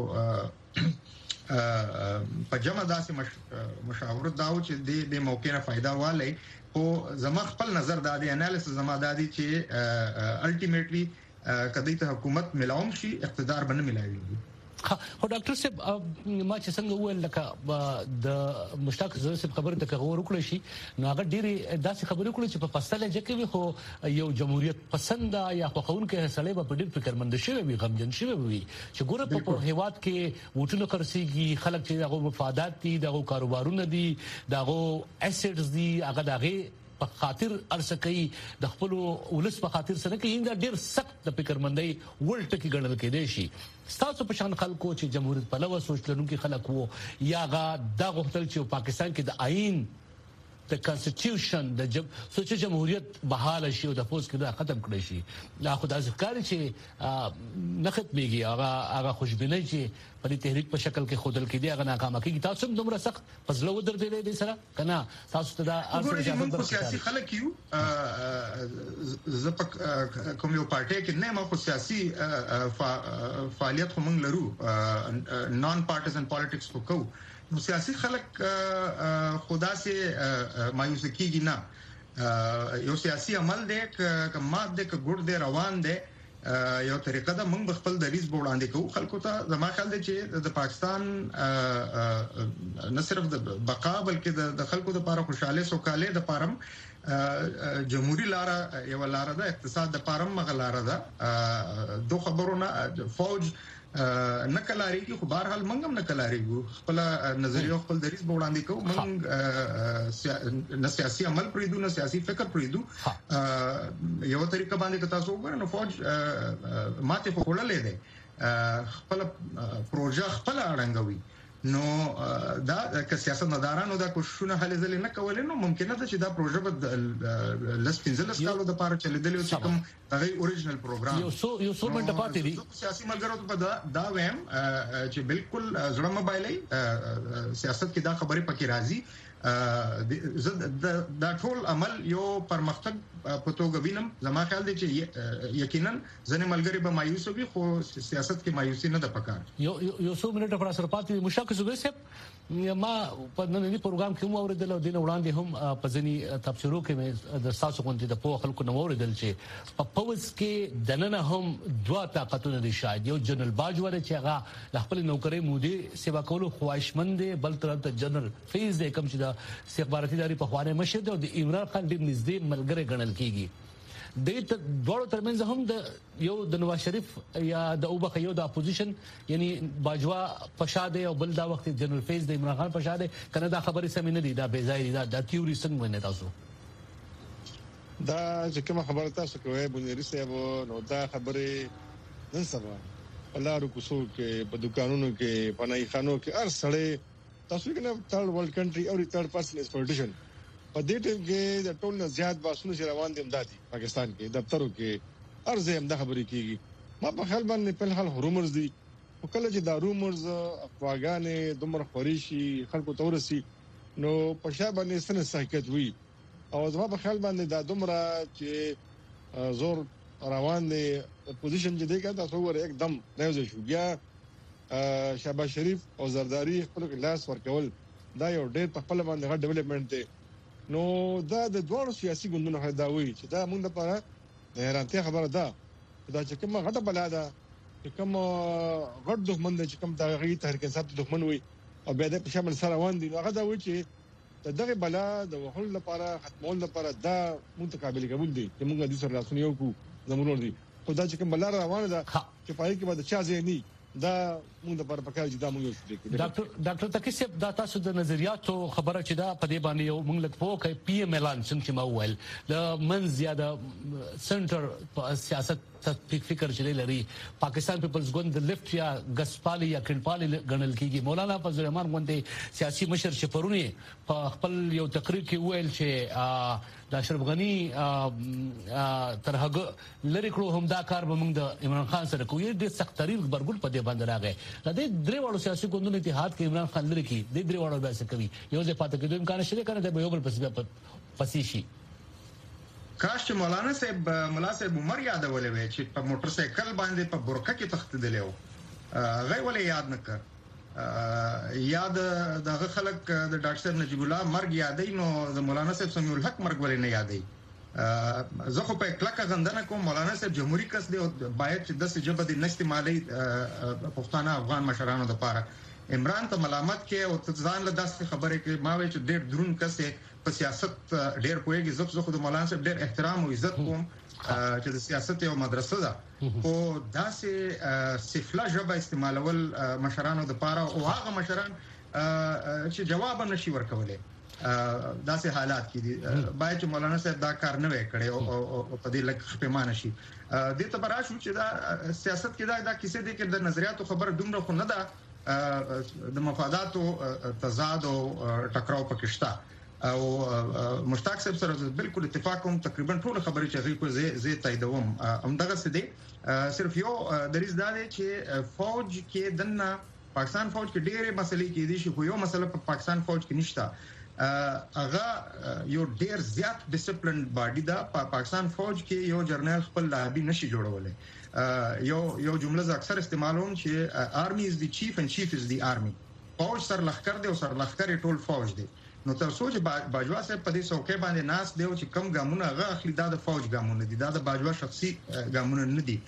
په جمع داسې مشاورت داو چې د د موقع نه فائدہ والی او زما خپل نظر دا دی انالیسس زما دا دی چې الټیمیټلی کدی ته حکومت ملاوم شي اقتدار باندې ملاوي خو ډاکټر صاحب ما چې څنګه وویل لکه د مشتاق زړه صاحب خبره ته غوړ وکړی شي نو هغه ډېری داسې خبرې وکړي چې په فصله جکه وي خو یو جمهوریت پسند یا خوښون کې سړی به په ډېر فکرمند شي وي غمجن شي وي چې ګوره په هیواد کې وټونو خرڅيږي خلک چې دغه مفادات دي دغه کاروبارونه دي دغه اسټس دي هغه دغه په خاطر ارسه کوي د خپل ولس په خاطر سره کوي دا ډیر سخت د فکرمندۍ ولټ کې ګڼل کېدی شي تاسو په شان خلکو چې جمهوریت په لور سوچ لرونکي خلک وو یا غا د غوښتل چې پاکستان کې د آئین د کانسټیټیوشن د جب سوچ جمهوریت بحاله شي او د فوز کې دا ختم کړی شي لا خدای ځکاري چې نه ختميږي هغه هغه خوشبینۍ چې په دې تحریک په شکل کې خودل کې دی هغه ناکامه کیږي تاسو هم دومره سخت فضل ودر دی دې سره کنه تاسو ته دا ارزښت موږ سیاسي خلک یو زپک کوم یو پارټي کې نه مو سیاسي فعالیت هم لرو نان پارټیزن پالیټکس کو نو سیاسي خلک خدا سي مایوس کیږي نه یو سیاسي عمل دی ک ماد دی ک ګډ دی روان دی یو طریقه ده موږ خپل دریز وړاندې کوو خلکو ته زما خیال دی چې د پاکستان نه صرف د بقا بلکې د خلکو لپاره خوشاله سوکاله د پارم جمهوریت لاره یو لاره ده اقتصاد د پارم مغلاره ده دو خبرونه فوج نه کلاریږي خو بهر حال موږ هم نه کلاریږو خپل نظریه خپل دریز وړاندې کوو موږ نه سیاسي عمل پریدو نه سیاسي فکر پریدو یو طریقه باندې تاسو وګورئ نو فوج ماته خو وړلې ده خپل پروژه خپل اړنګوي نو دا که سیاستمدارانو دا کوششونه هلې ځلې نه کولې نو ممکنه ده چې دا پروژه به لس پنځلس کالو د پاره چلیدلی او چې کوم هغه اوریجنل پروګرام یو سو یو سو منټه پاتې دي سیاسي ملګرو ته دا دا ویم چې بالکل زړه موبایلې سیاست کې دا خبره پکې راځي دا ټول عمل یو پرمختګ په توګه وینم. زما خیال دی چې یقینا ځنې ملګری به مایوس وي خو سیاست کې مایوسي نه ده پکار. یو یو څو منټه پر اثر پاتې مشاکل زوی صاحب ما په نننی پروګرام کې مو اوریدل او دین وړاندې هم په ځنی تفسیرو کې د تاسو غونډې د په خلکو نو اوریدل چې په پوز کې دننه هم دوا طاقتونه دي. شاید یو جنرال باجوړ چې هغه خپل نوکرې مودي سیوا کولو خواهشمند دی، بل طرف ته جنرال فیض دی کوم چې د استخباراتي ادارې په خوانه مشر دی او د عمران خان ډیر نږدې ملګری ګڼل کیږي. د دوړو ترمنځ هم د یو د نواز شریف یا د اوبخ یو د اپوزیشن یعنی باجوا پشاده او بل دا وخت جنرال فیض د عمران خان پشاده کنه دا خبره سمې نه دي، دا بے ځای دا د تیوري څنګه نه تاسو دا چې کوم خبره تاسو کوي بنيري صاحب نو دا خبره نن سبا لارو کوڅو کې په دکانونو کې پناهي خانو کې هر سړی تاسو کنه تھرڈ ورلد کنټري او تھرڈ پرسن ایکسپلویټیشن په دې ټیم کې د ټول نه زیات باسونه چې روان دي امدادي پاکستان کې دفترو کې ارزه هم د خبرې کیږي. ما په خیال باندې په حال رومرز دي او کله چې دا رومرز افواګانې دومره خوريشي خلکو تورسي نو په شابه باندې سن حقیقت وي او زما په خیال باندې دا دومره چې زور روان دي پوزیشن چې دی کا تاسو ور एकदम راځي شو بیا شهباز شریف او زرداری خپل لاس ورکول دا یو ډېر په خپل باندې غټ ډیولپمنٹ دی. نو دا د دوه سیاسي ګوندونو خدا وی چې دا موږ لپاره د حیرانتیا خبره ده دا چې کومه غټه بلا ده چې کوم غټ دښمن دی چې کوم دغه تحریک انصاف دښمن وي او بیا د شامل سره روان دي. هغه دا وی چې دغه بلا د وحل لپاره ختمول لپاره دا متقابل قبول دي چې موږ د سر راسونه یو کو زمونږ دي خدای چې کوم بلا روانه ده چې پای کې به د چا ځای دا موږ د پرپکای چې دا موږ یو څه ډاکټر ډاکټر تکسب دا تاسو د نظریاتو خبره چې دا په دې باندې یو موږ لک پوکای پی ام اعلان څنګه ما وویل د من زیاده سنټر په سیاست تطبیق فکر چې لري پاکستان پیپلز ګوند د لیفت یا غسپالي یا کڼپالي غنل کیږي. مولانا فضل الرحمن غوندې سیاسي مشر چې پرونی په خپل یو تقریر کې ویل چې د اشرف غنی ترهغه لری کړو هم دا کار به موږ د عمران خان سره کوی د سخت تحریک برګول په دې باندې راغی. د دې درې وړو سیاسي ګوندونو اتحاد کې عمران خان لري کې د درې وړو به څه کوي یو ځای پاتې کېدو امکان شته کنه د یو بل پسې پسې شي. کاش چې مولانا صاحب مولا صاحب عمر یادولې وي چې په موټر سایکل باندې په برکه کې تختیدل یو غي ولې یاد نه کړ یاد دغه خلک د ډاکټر صاحب نجیب الله مرګ یادې نو د مولانا صاحب سمیع الحق مرګ ولې نه یادې. زه خو په کلکه غندنه کوم مولانا صاحب جمهوریت کس دی او باید چې د سجبه د نستعمالي پښتانه افغان مشرانو د پاره عمران ته ملامت کې او ځان له داسې خبره کې ما وی چې ډېر درون کس په سیاست ډېر کویږي. زه خو د مولانا صاحب ډېر احترام او عزت کوم چې د سیاست یو مدرسه ده او داسې سفله ژبه استعمالول مشرانو د پاره او هغه مشران چې جواب نشي ورکولای داسې حالات کې دي باید چې مولانا صاحب دا کار نه وکړي او په دې لکه پیمانه شي. د ته براشو چې دا سیاست کې دا د کیسې دي کې د نظریاتو خبره دومره خو نه ده د مفاداتو تضاد او ټکراو پکې شته او مشتاق صاحب سره بالکل اتفاق کوم تقریبا ټول خبرې چې غي کو زه زه تاییدوم همدغه څه دي صرف یو دریز دا دی چې فوج کې دنه پاکستان فوج کې ډېرې مسلې کې دي چې یو مسله په پاکستان فوج کې نشته هغه یو ډېر زیات ډیسپلین باډي دا په پاکستان فوج کې یو جرنیل خپل لابي نشي جوړولای. یو یو جمله ز اکثر استعمالوم چې آرمی از دی چیف اینڈ چیف از دی آرمی. فوج سر لخر دی او سر لخر ټول فوج دی. نو تر څو چې باجوا صاحب په دې څوکۍ باندې ناس دی چې کم ګامونه هغه اخلي دا د فوج ګامونه دي دا د باجوا شخصي ګامونه نه دي.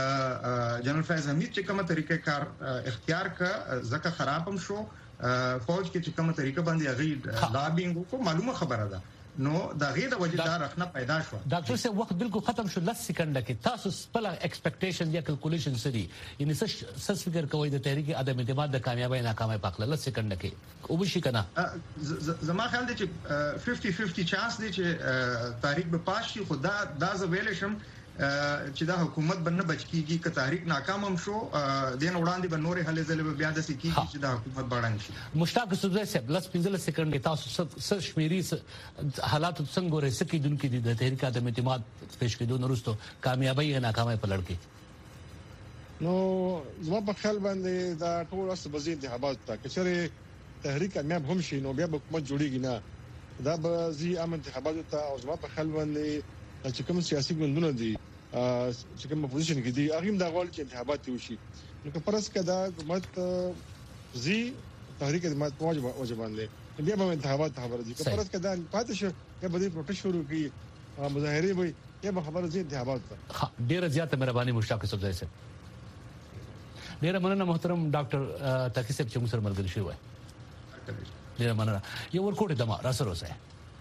جنرال فیض حمید چې کومه طریقې کار اختیار ک زکه خراب هم شو فوج کې چې کومه طریقه باندې هغه لابینګ کو معلومه خبره ده نو دا غي د وجه دا رخنه پیدا شو. ډاکټر صاحب وخت بالکل ختم شو لس سکند کې تاسو خپل ایکسپیکټیشن یا کیلکولیشن سری یعنی څه فکر کوئ د تحریک عدم اعتماد د کامیابی ناکامۍ په اړه لس سکند کې او بشي کنه زما خیال دی چې پنځه پنځه چانس دی چې تحریک به پاس شي خو دا دا ز ویل شم چې دا حکومت باندې بچ کیږي که تحریک ناکام هم شو دین وړاندې به نورې هلې ځلې بیا د سکیږي چې دا حکومت باندې شي. مشتاق صدر صاحب لس پنځه سکند تاسو سر شمیري حالات څنګه ورې سکی دن کې د تحریک عدم اعتماد پیش کېدو نورستو کامیابی یا ناکامۍ په لړ کې نو زما په خیال باندې دا ټول اوس بزید انتخابات ته کچره تحریک کامیاب هم شي نو بیا به حکومت جوړیږي نه دا به زی عام انتخاباتو ته او ځما په خل باندې چې کوم سیاسي ګوندونه دي چې کوم اپوزیشن کې دي هغه د غوړ چې انتخابات وشي نو که پرس کدا حکومت زی تحریک د مات واجب واجب باندې بیا به انتخابات خبره دي که پرس کدا پاتې شو یا به پروتست شروع کی مظاهره وي یا به خبره زی انتخابات ډیره زیاته مهرباني مشتاق صاحب صاحب ډیره مننه محترم ډاکټر تاکي صاحب چې موږ سره ملګری شوی ډیره مننه یو ورکوټه دما را سره اوسه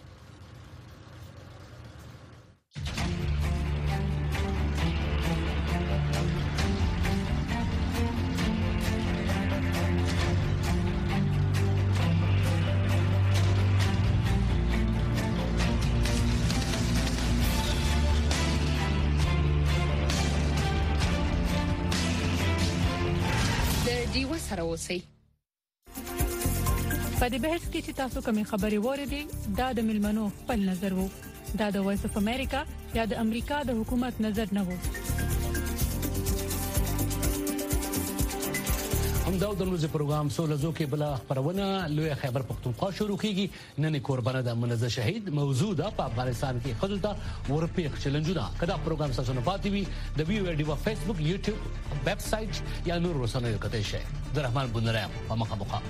سره اوسئ په دې بحث کې چې تاسو کومې خبرې وریدي دا د ملمنو خپل نظر وو دا د وایس اف امریکا یا د امریکا د حکومت نظر نه وو هم دا د نوز پروګرام سولزو کې بل خبرونه لوی خیبر پختونخوا شروع کیږي نن قربانه د منځ شهید موجوده په افغانستان کې خدلته ورپیخ چیلنجونه کدا پروګرام تاسو نه پاتې وي د وی وی ډي په فیسبوک یوټیوب ویب سټ یا نور رسنیو کې شي د رحمان بنرایم په مخه مخه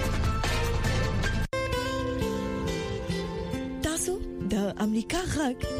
امریکا غږ